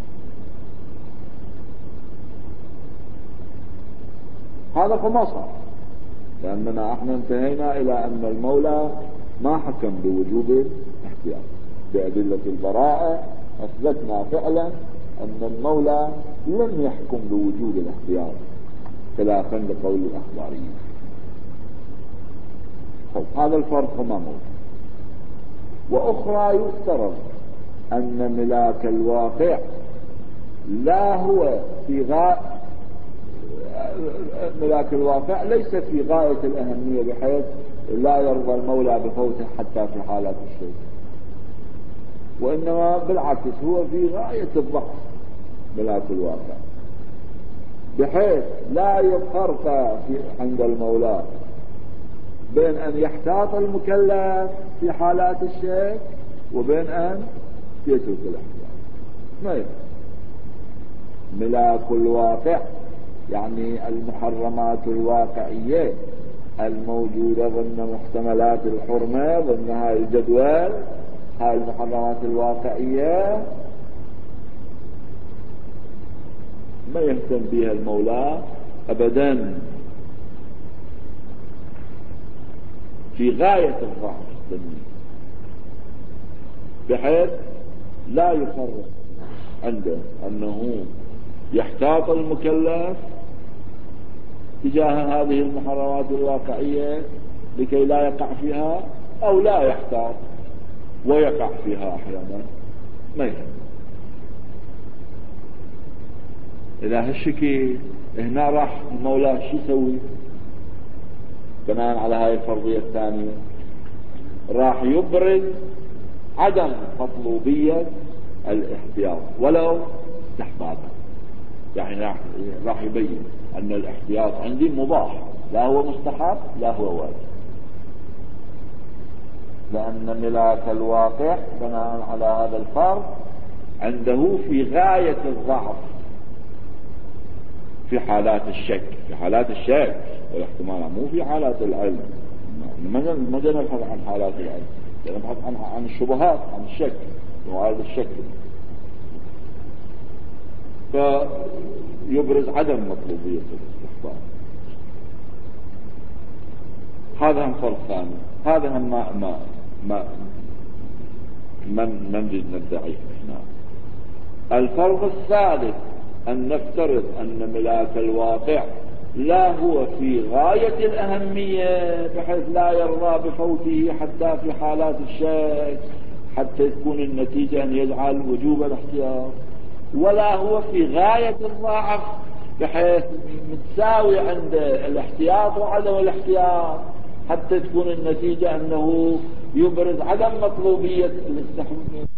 هذا فما صار، لأننا احنا انتهينا إلى أن المولى ما حكم بوجوب الاحتياط بأدلة البراءة أثبتنا فعلا أن المولى لم يحكم بوجود الاحتياط خلافا لقول الأخباريين. هذا الفرق ما موجود. وأخرى يفترض أن ملاك الواقع لا هو في غاية، ملاك الواقع ليس في غاية الأهمية بحيث لا يرضى المولى بفوته حتى في حالات الشيء، وإنما بالعكس هو في غاية الضعف ملاك الواقع، بحيث لا يفرق في عند المولى بين أن يحتاط المكلف في حالات الشك وبين أن يترك الاحتياط. ما يفرق. ملاك الواقع يعني المحرمات الواقعية الموجودة ضمن محتملات الحرمة، ضمن هاي الجدول، هاي المحرمات الواقعية ما يهتم بها المولى أبدا، في غاية الضعف الدنيا، بحيث لا يفرق عنده أنه يحتاط المكلف تجاه هذه المحرمات الواقعية لكي لا يقع فيها، أو لا يحتاط ويقع فيها أحيانا، ما يهم. إذا هالشكل هنا راح المولى شو يسوي بناء على هاي الفرضية الثانية؟ راح يبرز عدم مطلوبية الاحتياط ولو استحبابا، يعني راح راح يبين أن الاحتياط عندي مباح، لا هو مستحب لا هو واجب، لأن ملاك الواقع بناء على هذا الفرض عنده في غاية الضعف في حالات الشك، في حالات الشك والاحتمال، مو في حالات العلم. ما جينا نبحث عن حالات العلم، نبحث عن عن الشبهات، عن الشك وهذا الشك. فيبرز عدم مطلوبية الاستحباب. هذا هم فرق ثاني، هذا هم ما ما ما من نجد ندعيه هنا. الفرق الثالث أن نفترض أن ملاك الواقع لا هو في غاية الأهمية بحيث لا يرضى بفوته حتى في حالات الشك، حتى تكون النتيجة أن يجعل وجوب الاحتياط، ولا هو في غاية الضعف بحيث متساوي عند الاحتياط وعدم الاحتياط حتى تكون النتيجة أنه يبرز عدم مطلوبية الاستحباب.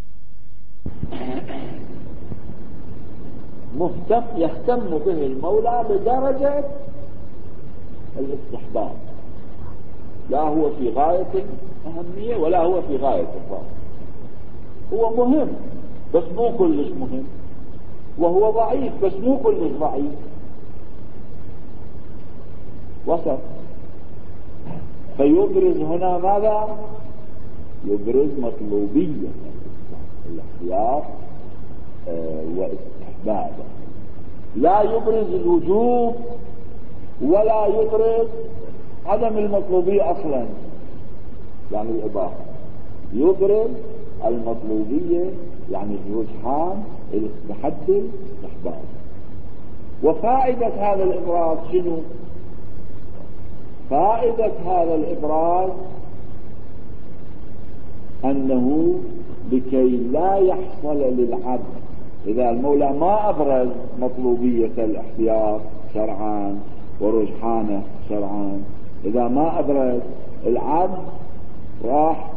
مهتم يهتم به المولى بدرجة الاستحباب، لا هو في غاية الأهمية ولا هو في غاية الضعف. هو مهم بس مو كلش مهم، وهو ضعيف بس مو كلش ضعيف، وسط. فيبرز هنا ماذا؟ يبرز مطلوبية الاحتياط اه واستحبابه، لا يبرز الوجوب ولا يبرز عدم المطلوبية أصلا، يعني الإباحة. يبرز المطلوبية يعني الرجحان بحد الاستحباب. وفائدة هذا الإبراز شنو؟ فائدة هذا الإبراز أنه لكي لا يحصل للعبد، إذا المولى ما أبرز مطلوبية الاحتياط شرعا ورجحانه شرعا، إذا ما أبرز العبد راح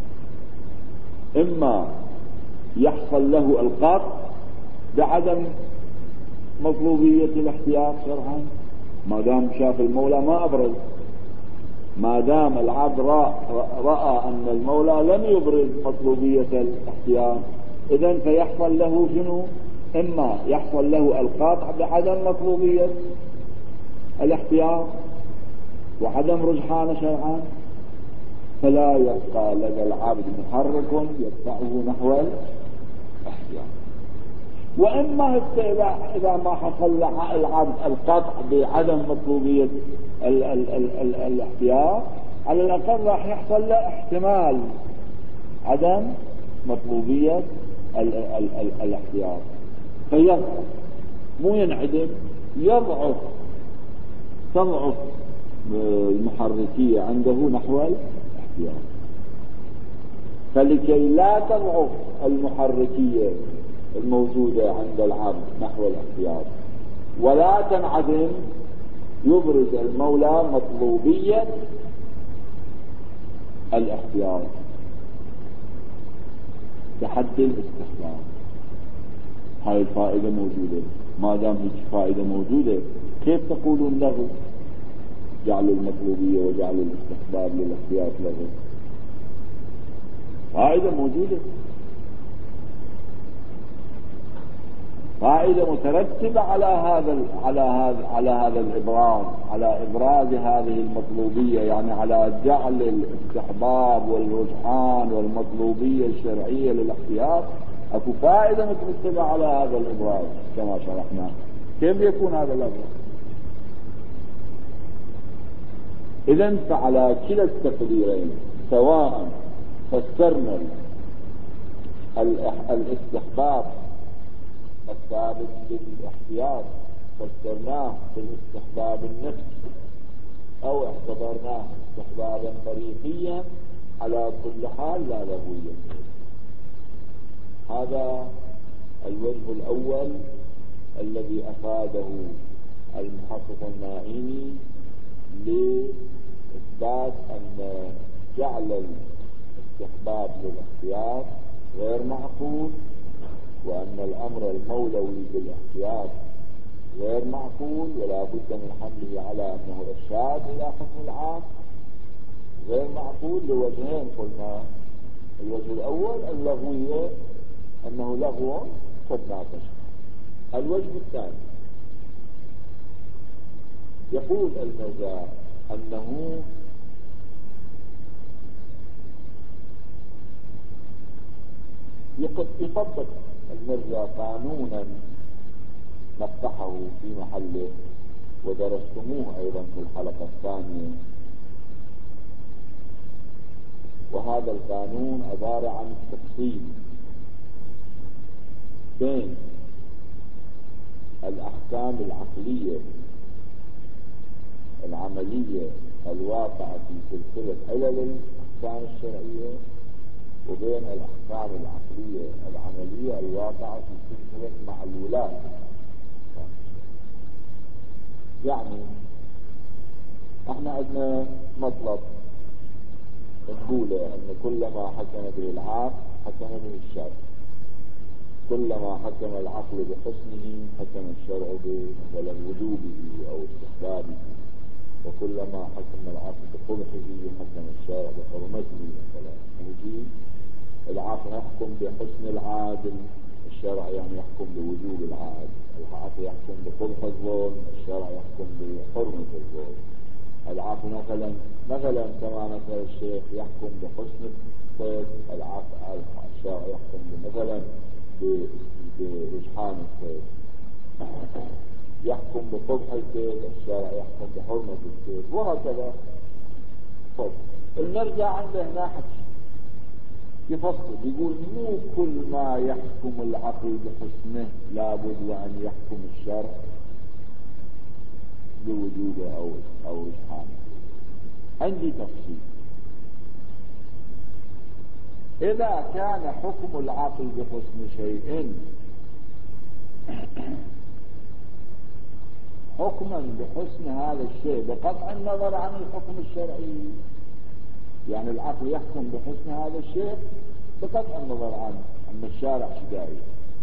إما يحصل له القطع بعدم مطلوبية الاحتياط شرعا ما دام شاف المولى ما أبرز، ما دام العبد رأى أن المولى لم يبرز مطلوبية الاحتياط، إذن فيحصل له شنو؟ إما يحصل له القطع بعدم مطلوبية الاحتياط وعدم رجحان شرعا، فلا يبقى لدى العبد محرك يدفعه نحو الاحتياط. وإما إذا ما حصل العبد القطع بعدم مطلوبية ال ال ال ال الاحتياط، على الأقل راح يحصل له احتمال عدم مطلوبية ال ال ال الاحتياط، فيضعف، مو ينعدم، يضعف، تضعف المحركية عنده نحو الاحتياط. فلكي لا تضعف المحركية الموجودة عند العبد نحو الاحتياط ولا تنعدم، يبرز المولى مطلوبية الاحتياط بحد الاستحباب. هاي الفائدة موجودة. ما دام هيك فائدة موجودة، كيف تقولون له جعل المطلوبية وجعل الاستحباب للاحتياط له؟ فائدة موجودة، فائدة مترتبة على هذا على هذا على هذا الإبراز، على إبراز هذه المطلوبية، يعني على جعل الاستحباب والرجحان والمطلوبية الشرعية للاحتياط. أكو فائدة مترتبة على هذا الإبراز كما شرحنا. كيف يكون هذا الأمر؟ إذن فعلى كلا التقديرين، سواء فسرنا الاستحباب الثابت للاحتياط فسرناه بالاستحباب النفسي أو اعتبرناه استحبابا طريقيا، على كل حال لا لغوية. هذا الوجه الأول الذي أفاده المحقق الناعيني لإثبات أن جعل الاستحباب للاحتياط غير معقول، وأن الأمر المولوي بالاحتياط غير معقول، ولا بد من حمله على أنه إرشاد إلى حكم العام. غير معقول لوجهين قلنا. الوجه الأول اللغوية، أنه لغو قد ناقش. الوجه الثاني يقول المزار أنه يطبق المرجع قانونا نفتحه في محله ودرستموه أيضا في الحلقة الثانية. وهذا القانون عبارة عن تفصيل بين الأحكام العقلية العملية الواقعة في سلسلة علل الأحكام الشرعية، وبين الأحكام العقلية العملية الواقعة في سلسلة معلولات. يعني احنا عندنا مطلب نقوله أن كلما حكم به العقل حكم به الشرع، كلما حكم العقل بحسنه حكم الشرع مثلا وجوبه أو استحبابه، وكلما حكم العقل بقبحه حكم الشرع بحرمته. مثلا نجي العقل يحكم بحسن العادل، الشرع يعني يحكم بوجوب العادل. العقل يحكم بقبح الظلم، الشرع يحكم بحرمة الظلم. العقل مثلا مثلا كما مثل الشيخ يحكم بحسن الصيد، العقل الشرع يحكم مثلا برجحان الصيد. يحكم بقبح الصيد، الشرع يحكم بحرمة الصيد، وهكذا. طب المرجع عنده هنا حكي يفصل، يقول مو كل ما يحكم العقل بحسنه لابد وأن يحكم الشرع بوجوده أو أو رجحانه. عندي تفصيل. إذا كان حكم العقل بحسن شيء حكما بحسن هذا الشيء بقطع النظر عن الحكم الشرعي، يعني العقل يحكم بحسن هذا الشيء بقطع النظر عنه أن الشارع شدائي،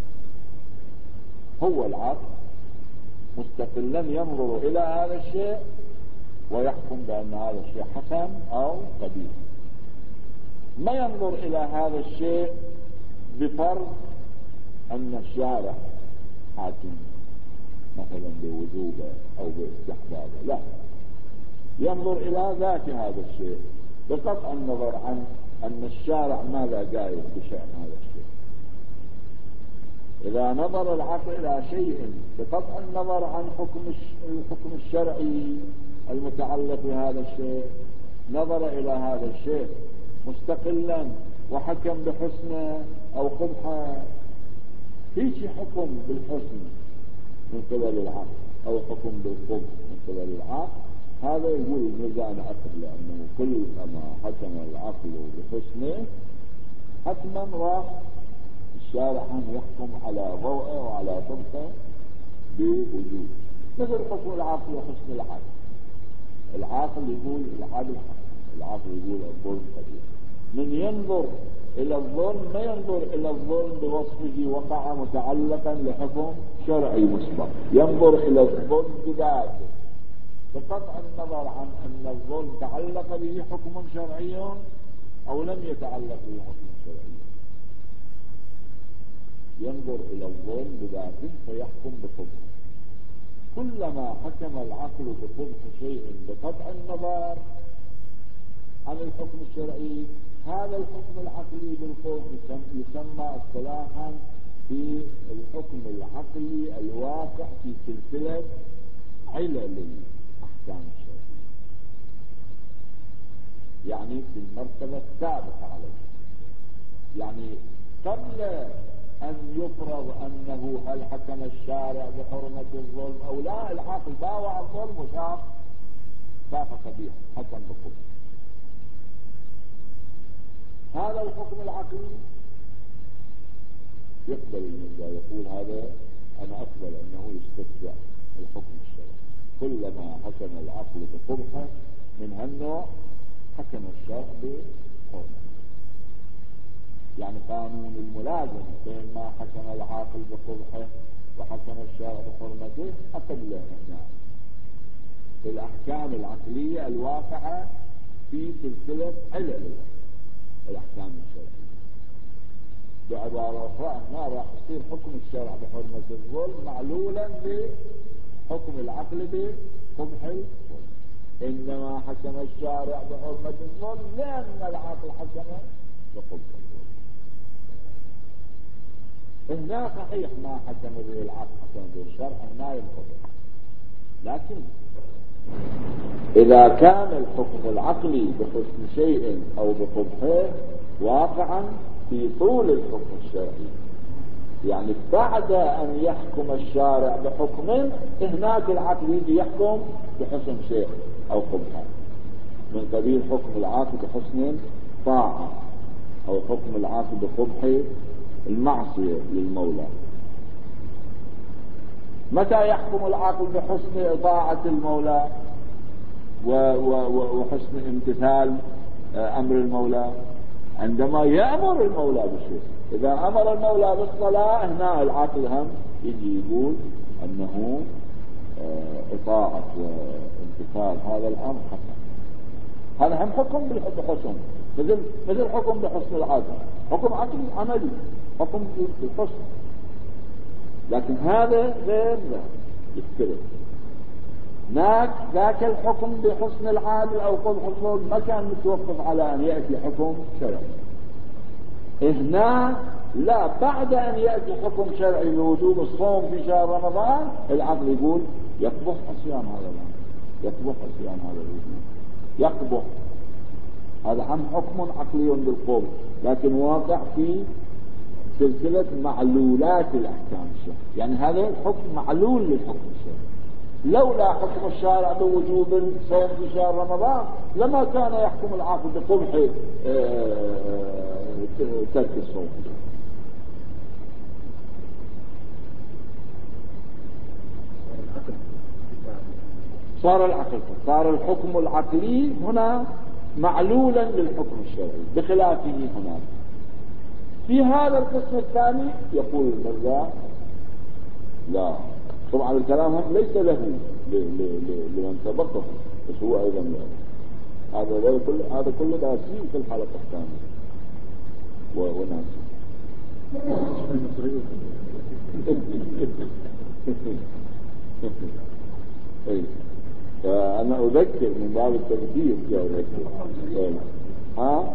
هو العقل مستقلا ينظر إلى هذا الشيء ويحكم بأن هذا الشيء حسن أو قبيح. ما ينظر إلى هذا الشيء بفرض أن الشارع حاكم مثلا بوجوبه أو باستحبابه، لا، ينظر إلى ذات هذا الشيء بقطع النظر عن أن الشارع ماذا قايل بشأن هذا الشيء. إذا نظر العقل إلى شيء بقطع النظر عن حكم الحكم الشرعي المتعلق بهذا الشيء، نظر إلى هذا الشيء مستقلا وحكم بحسنه أو قبحه في حكم بالحسن من قبل العقل أو حكم بالقبح من قبل العقل، هذا يقول الميزان أقل، لأنه كلما حكم العقل بحسنه حتما راح الشارع يحكم على ضوءه وعلى قبحه بوجود، مثل حكم العقل وحسن العقل. العاقل يقول العدل حق، العاقل يقول الظلم قبيح. من ينظر إلى الظلم ما ينظر إلى الظلم بوصفه وقع متعلقا لحكم شرعي مسبق، ينظر إلى الظلم بذاته، بقطع النظر عن أن الظلم تعلق به حكم شرعي أو لم يتعلق به حكم شرعي. ينظر إلى الظلم بذاته فيحكم بقبحه. كلما حكم العقل بقبح شيء بقطع النظر عن الحكم الشرعي، هذا الحكم العقلي بالقبح يسمى اصطلاحا في الحكم العقلي الواقع في سلسلة علل الأحكام الشرعية، يعني في المرتبة السابقة عليه. يعني قبل أن يفرض أنه هل حكم الشارع بحرمة الظلم أو لا، العقل باوع الظلم وشاف شاف قبيح حكم بقبح. هذا الحكم العقلي يقبل الميزان، يقول هذا أنا أقبل أنه يستتبع الحكم الشرعي. كلما حكم العقل بقبحه من هالنوع حكم الشرع بحرمة. يعني قانون الملازمة بين ما حكم العاقل بقبحه وحكم الشرع بحرمته أقل هنا في الأحكام العقلية الواقعة في سلسلة علل الأحكام الشرعية. بعبارة أخرى ما راح يصير حكم الشرع بحرمة الظلم معلولا بحكم العقل بقبح الظلم، إنما حكم الشارع بحرمة الظلم لأن العقل حكم بقبح الظلم. هنا صحيح ما حكم به العقل حكم به الشرع هنا ينقضي، لكن إذا كان الحكم العقلي بحسن شيء أو بقبحه واقعا في طول الحكم الشرعي، يعني بعد أن يحكم الشارع بحكم هناك العقل يجي يحكم بحسن شيء أو قبحه، من قبيل حكم العاقل بحسن طاعة أو حكم العاقل بقبح المعصية للمولى. متى يحكم العاقل بحسن طاعة المولى وحسن امتثال أمر المولى؟ عندما يأمر المولى بشيء. إذا أمر المولى بالصلاة هنا العاقل هم يجي يقول أنه إطاعة وامتثال هذا الأمر حسن. هذا هم حكم بحسن، مثل مثل حكم بحسن العادة، حكم عقلي عملي، حكم بالحسن. لكن هذا غير ذا يختلف. هناك ذاك الحكم بحسن العادل أو قبح الظلم ما كان متوقف على أن يأتي حكم شرعي. هنا لا، بعد أن يأتي حكم شرعي بوجوب الصوم في شهر رمضان العقل يقول يقبح عصيان هذا الأمر، يقبح عصيان هذا الوجوب، يقبح. هذا هم حكم عقلي بالقبح، لكن واقع في سلسلة معلولات الأحكام الشرعية. يعني هذا الحكم معلول للحكم الشرعي. لولا حكم الشارع بوجوب الصوم في شهر رمضان لما كان يحكم العاقل بقبح ترك الصوم. صار العقل صار الحكم العقلي هنا معلولا للحكم الشرعي بخلافه هناك. في هذا القسم الثاني يقول المرزا لا، طبعا الكلام ليس له لمن سبقه، بس هو ايضا له. هذا كل هذا كله داسي في الحلقه الثانيه وناسي. اي فانا اذكر من باب التذكير يا اذكر ها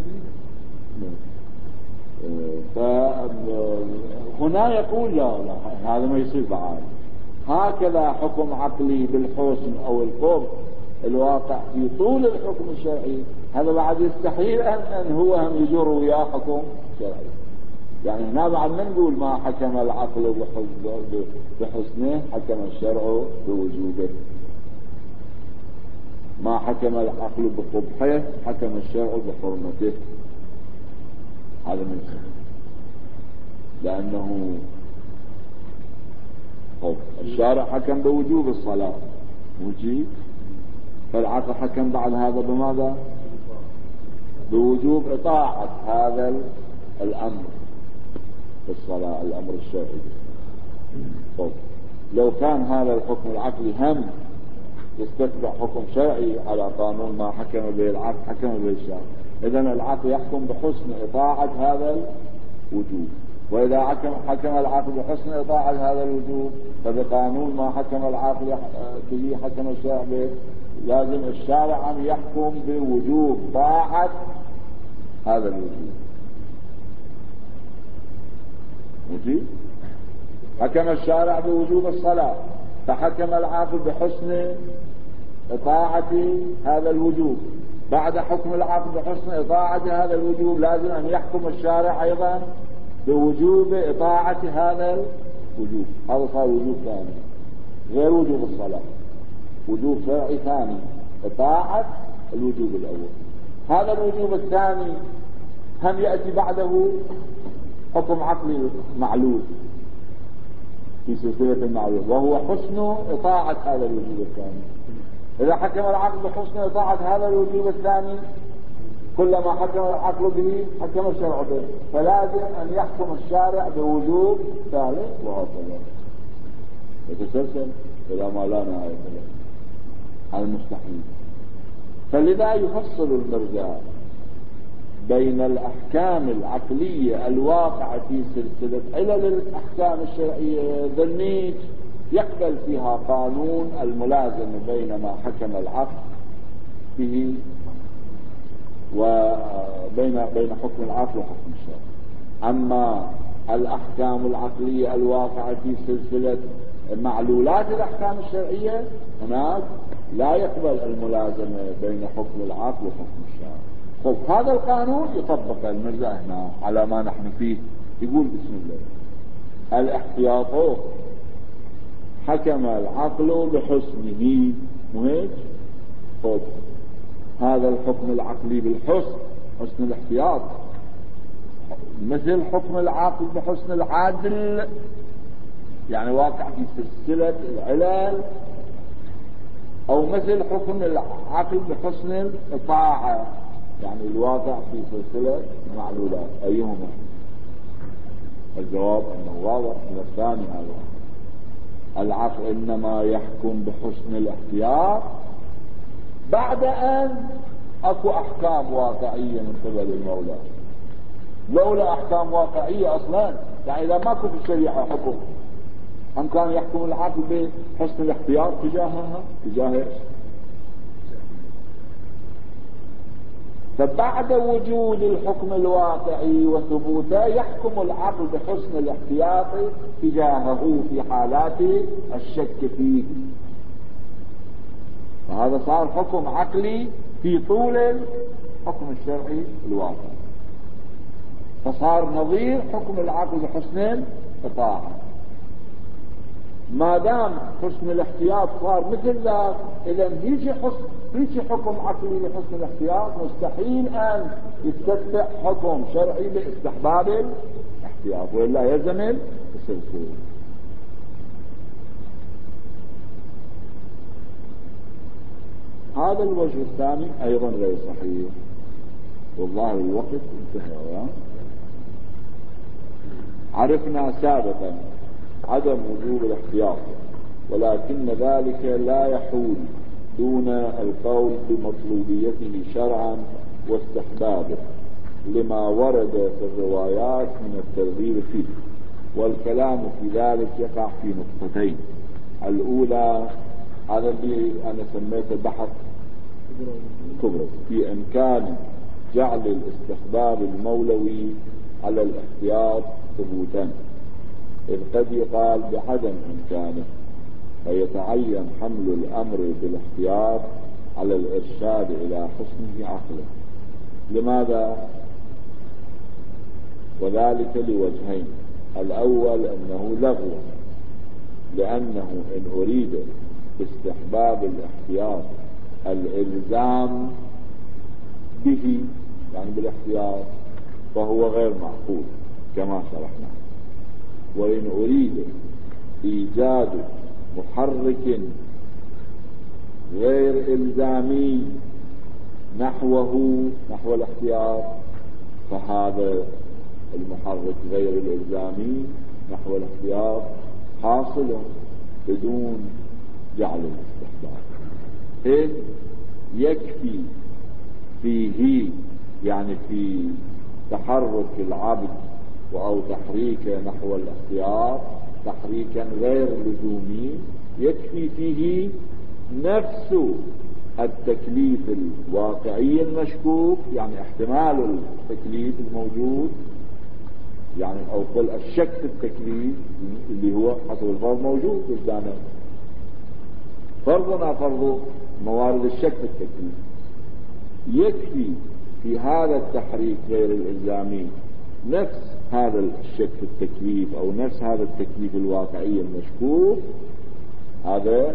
فهنا يقول لا لا هذا ما يصير بعد. هكذا حكم عقلي بالحسن او القبح الواقع في طول الحكم الشرعي، هذا بعد يستحيل ان, أن هو هم يجر وياه حكم شرعي. يعني هنا بعد ما نقول ما حكم العقل بحسنه حكم الشرع بوجوبه، ما حكم العقل بقبحه حكم الشرع بحرمته. هذا من شيء، لأنه الشارع حكم بوجوب الصلاة مجيب، فالعقل حكم بعد هذا بماذا؟ بوجوب إطاعة هذا الأمر بالصلاة، الأمر الشرعي. طب لو كان هذا الحكم العقلي هم يستتبع حكم شرعي على قانون ما حكم به العقل حكم به الشرع، إذن العقل يحكم بحسن إطاعة هذا الوجوب، وإذا حكم حكم العقل بحسن إطاعة هذا الوجوب فبقانون ما حكم العقل به حكم الشرع به، لازم الشارع أن يحكم بوجوب طاعة هذا الوجوب. مجيب حكم الشارع بوجوب الصلاة، فحكم العقل بحسن إطاعة هذا الوجوب، بعد حكم العقل بحسن إطاعة هذا الوجوب لازم أن يحكم الشارع أيضا بوجوب إطاعة هذا الوجوب. هذا صار وجوب ثاني غير وجوب الصلاة، وجوب شرعي ثاني إطاعة الوجوب الأول. هذا الوجوب الثاني هم يأتي بعده حكم عقلي معلول في سلسلة المعلول، وهو حسن إطاعة هذا الوجوب الثاني. إذا حكم العقل بحسن إطاعة هذا الوجوب الثاني كلما حكم العقل به حكم الشرع به، فلازم أن يحكم الشارع بوجوب ثالث وهكذا يتسلسل إلى ما لا نهاية له. هذا مستحيل. فلذا يفصل المرجع بين الأحكام العقلية الواقعة في سلسلة علل الأحكام الشرعية ذنيت يقبل فيها قانون الملازم بين ما حكم العقل به وبين بين حكم العقل وحكم الشرع. أما الأحكام العقلية الواقعة في سلسلة معلولات الأحكام الشرعية هناك لا يقبل الملازمة بين حكم العقل وحكم الشرع. خب هذا القانون يطبق المرجع هنا على ما نحن فيه. يقول بسم الله الاحتياط حكم العقل بحسنه، مهيج خب هذا الحكم العقلي بالحسن حسن الاحتياط، مثل حكم العقل بحسن العدل يعني واقع في سلسلة العلل، او مثل حكم العقل بحسن الطاعة يعني الواقع في سلسلة معلولات. ايهما؟ الجواب انه واضح من الثاني. هذا العقل انما يحكم بحسن الاحتياط بعد ان اكو احكام واقعية من قبل المولى. لولا احكام واقعية اصلا يعني اذا ماكو في الشريعة حكم هم كان يحكم العقل بحسن الاحتياط تجاهها تجاه ايش؟ فبعد وجود الحكم الواقعي وثبوته يحكم العقل بحسن الاحتياط تجاهه في حالات الشك فيه، فهذا صار حكم عقلي في طول الحكم الشرعي الواقع، فصار نظير حكم العقل بحسن الطاعة. ما دام حسن الاحتياط صار مثل ذاك، اذا يجي حسن يجي حكم عقلي بحسن الاحتياط مستحيل ان يستتبع حكم شرعي باستحباب الاحتياط والا يلزم السلسلة. هذا الوجه الثاني ايضا غير صحيح، والله الوقت انتهى. عرفنا سابقا عدم وجوب الاحتياط، ولكن ذلك لا يحول دون القول بمطلوبيته شرعا واستحبابه لما ورد في الروايات من الترغيب فيه، والكلام في ذلك يقع في نقطتين. الأولى هذا اللي أنا سميته بحث كبرى في إمكان جعل الاستحباب المولوي على الاحتياط ثبوتا، إذ قد يقال بعدم إمكانه فيتعين حمل الأمر بالاحتياط على الإرشاد إلى حسنه عقله. لماذا؟ وذلك لوجهين. الأول أنه لغو، لأنه إن أريد باستحباب الاحتياط الإلزام به يعني بالاحتياط فهو غير معقول كما شرحنا. وإن أريد إيجاد محرك غير إلزامي نحوه نحو الاحتياط فهذا المحرك غير الإلزامي نحو الاحتياط حاصل بدون جعل الاستحباب، إذ يكفي فيه يعني في تحرك العبد أو تحريكه نحو الاحتياط تحريكا غير لزومي يكفي فيه نفس التكليف الواقعي المشكوك، يعني احتمال التكليف الموجود، يعني او قل الشك في التكليف اللي هو حسب الفرض موجود قدامنا، فرضنا فرض موارد الشك في التكليف. يكفي في هذا التحريك غير الإلزامي نفس هذا الشك في التكليف او نفس هذا التكليف الواقعي المشكوك، هذا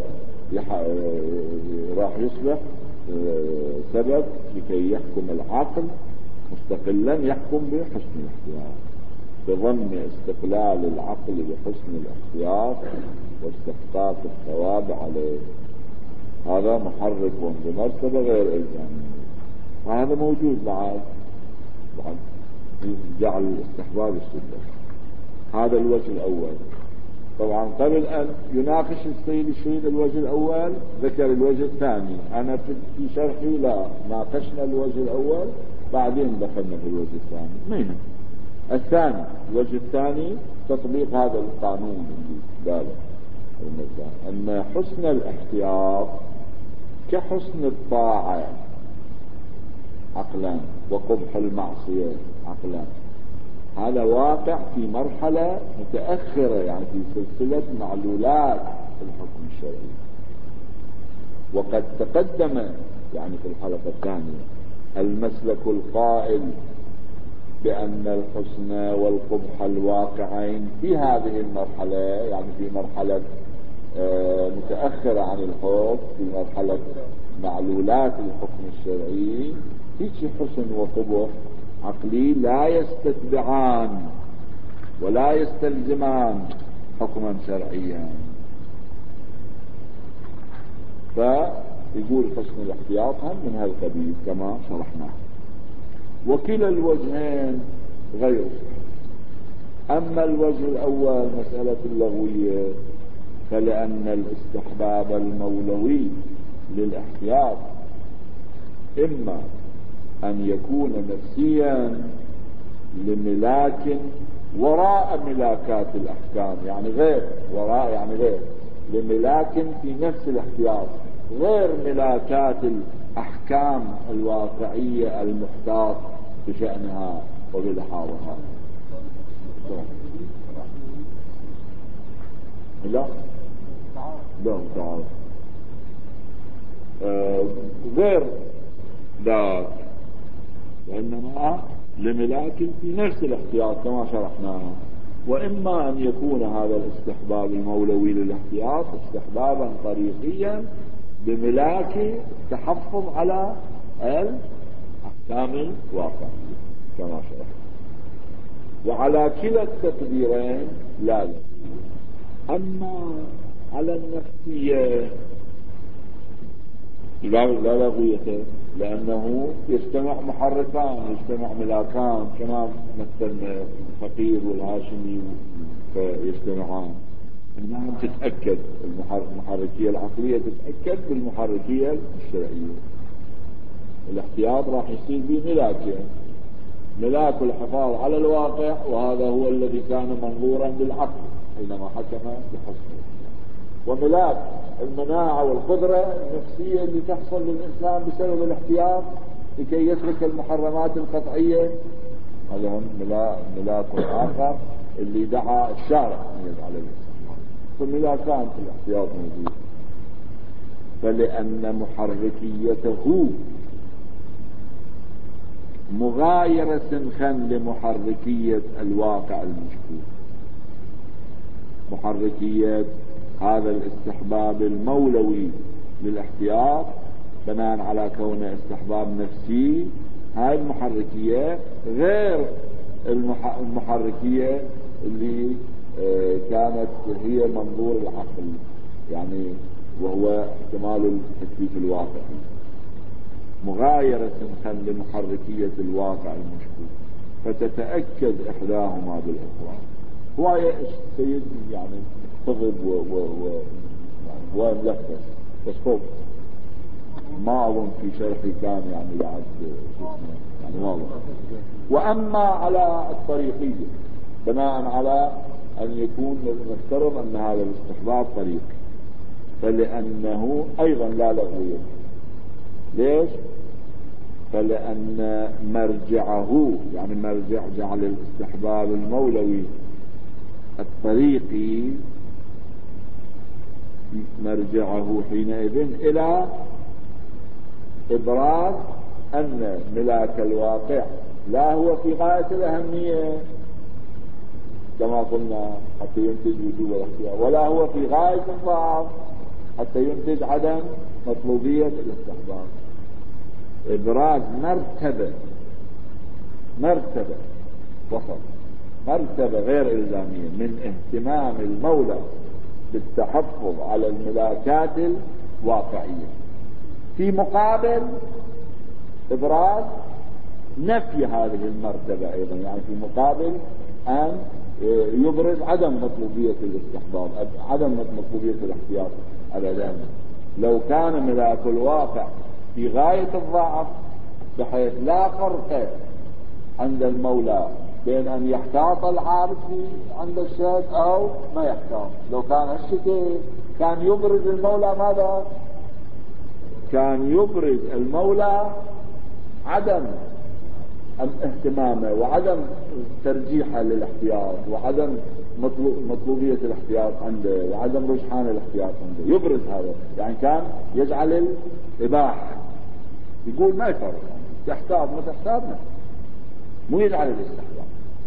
راح يصبح سبب لكي يحكم العقل مستقلا يحكم بحسن الاحتياط، بضم استقلال العقل بحسن الاحتياط واستحقاق الثواب عليه. هذا محرك بمرتبة غير إلزامية، وهذا موجود بعد بعد جعل الاستحباب السنة. هذا الوجه الأول. طبعا قبل أن يناقش السيد الشهيد الوجه الأول ذكر الوجه الثاني. أنا في شرحي لا ناقشنا الوجه الأول بعدين دخلنا في الوجه الثاني. مين الثاني؟ الوجه الثاني تطبيق هذا القانون اللي قاله أن حسن الاحتياط كحسن الطاعة عقلا وقبح المعصية عقلا، هذا واقع في مرحلة متأخرة يعني في سلسلة معلولات الحكم الشرعي. وقد تقدم يعني في الحلقة الثانية المسلك القائل بأن الحسن والقبح الواقعين في هذه المرحلة، يعني في مرحلة متأخرة عن الحكم، في مرحلة معلولات الحكم الشرعي، هيك حسن وقبح عقلي لا يستتبعان ولا يستلزمان حكما شرعيا. فيقول حسن الاحتياط هم من هذا القبيل كما شرحناه. وكلا الوجهين غير صحيح. أما الوجه الأول مسألة اللغوية فلأن الاستحباب المولوي للاحتياط إما أن يكون نفسيا لملاك وراء ملاكات الأحكام، يعني غير وراء يعني غير لملاك في نفس الاحتياط غير ملاكات الأحكام الواقعية المحتاط بشأنها وبلحاظها. لا لا تعالى آه غير ذاك، وإنما لملاك في نفس الاحتياط كما شرحناه. وإما أن يكون هذا الاستحباب المولوي للاحتياط استحبابا طريقيا بملاك تحفظ على الأحكام الواقعية كما شرحنا. وعلى كلا التقديرين لا لا. أما على النفسية لا لا لغوية، لأنه يجتمع محركان يجتمع ملاكان كما مثل الفقير والهاشمي فيجتمعان، انها تتأكد المحركية العقلية تتأكد بالمحركية الشرعية. الاحتياط راح يصير به ملاكين، ملاك الحفاظ على الواقع وهذا هو الذي كان منظورا بالعقل حينما حكم بحسنه، وملاك المناعة والقدرة النفسية اللي تحصل للإنسان بسبب الاحتياط لكي يترك المحرمات القطعية، هذا هم ملاك آخر اللي دعا الشارع أن يفعل الاستحباب. فملاكان في الاحتياط موجود. فلأن محركيته مغايرة سنخا لمحركية الواقع المشكوك. محركية هذا الاستحباب المولوي للاحتياط بناء على كونه استحباب نفسي، هاي المحركية غير المحركية اللي كانت هي منظور العقل، يعني وهو احتمال التكليف الواقعي. مغايرة سنخا لمحركية الواقع المشكوك فتتأكد إحداهما بالأخرى. هواية السيد يعني اقتضب و و و يعني هواية ملخص بس فوق ما أظن في شرحي كان يعني بعد يعني واضح. وأما على الطريقية بناء على أن يكون نفترض أن هذا الاستحباب طريق، فلأنه أيضا لا لغوية. ليش؟ فلأن مرجعه يعني مرجع جعل الاستحباب المولوي الطريقي مرجعه حينئذ إلى إبراز أن ملاك الواقع لا هو في غاية الأهمية كما قلنا حتى ينتج وجوب الاختيار، ولا هو في غاية الضعف حتى ينتج عدم مطلوبية الاستحباب. إبراز مرتبة مرتبة وسط، مرتبة غير إلزامية من اهتمام المولى بالتحفظ على الملاكات الواقعية، في مقابل إبراز نفي هذه المرتبة أيضا، يعني في مقابل أن يبرز عدم مطلوبية الاستحباب، عدم مطلوبية الاحتياط أبدا. لو كان ملاك الواقع في غاية الضعف بحيث لا فرق عند المولى بين أن يحتاط العابد عند الشهد أو ما يحتاط، لو كان الشكل كان يبرز المولى ماذا؟ كان يبرز المولى عدم اهتمامه وعدم ترجيحه للاحتياط وعدم مطلوبية الاحتياط عنده وعدم رجحان الاحتياط عنده، يبرز هذا. يعني كان يجعل الإباحة، يقول ما يفرق تحتاط ما تحتاطنا، مو يجعل الاستحباب.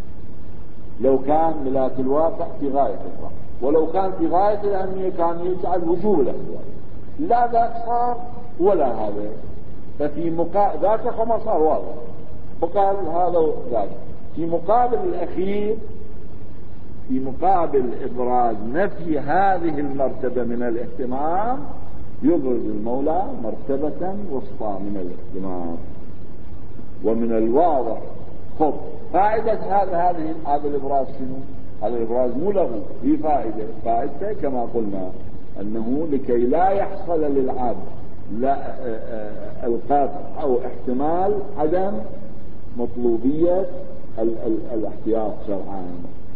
لو كان ملاك الواقع في غاية الضعف، ولو كان في غاية الأهمية كان يجعل وجوب الاحتياط، لا ذاك صار ولا هذا. ففي مقابل ذاك خما صار واضح مقابل هذا ذاك، في مقابل الأخير في مقابل إبراز نفي هذه المرتبة من الاهتمام يبرز المولى مرتبة وسطى من الاهتمام. ومن الواضح خب فائدة هذا هذه هذا الإبراز شنو؟ هذا الإبراز مو لغو، في فائدة فائدته كما قلنا أنه لكي لا يحصل للعبد لا القطع أو احتمال عدم مطلوبية ال ال الاحتياط شرعا.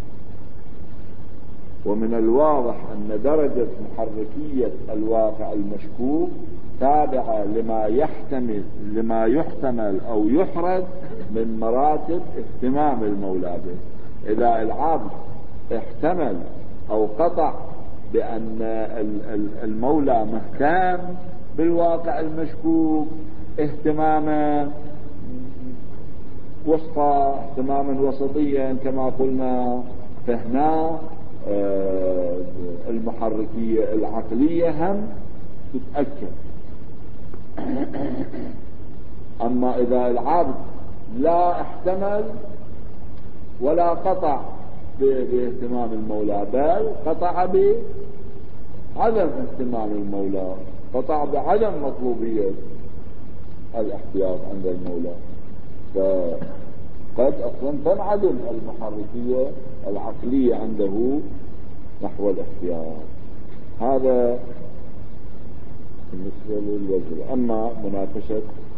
ومن الواضح أن درجة محركية الواقع المشكوك تابعة لما يحتمل لما يحتمل أو يحرز من مراتب اهتمام المولى به. إذا العبد احتمل أو قطع بأن المولى مهتم بالواقع المشكوك اهتماما وسطا اهتماما وسطيا كما قلنا، فهنا المحركية العقلية هم تتأكد. أما إذا العبد لا احتمل ولا قطع باهتمام المولى بل قطع بعدم اهتمام المولى، قطع بعدم مطلوبية الاحتياط عند المولى، فقد أصلا تنعدم المحركية العقلية عنده نحو الاحتياط. هذا بالنسبة للوجه. أما مناقشة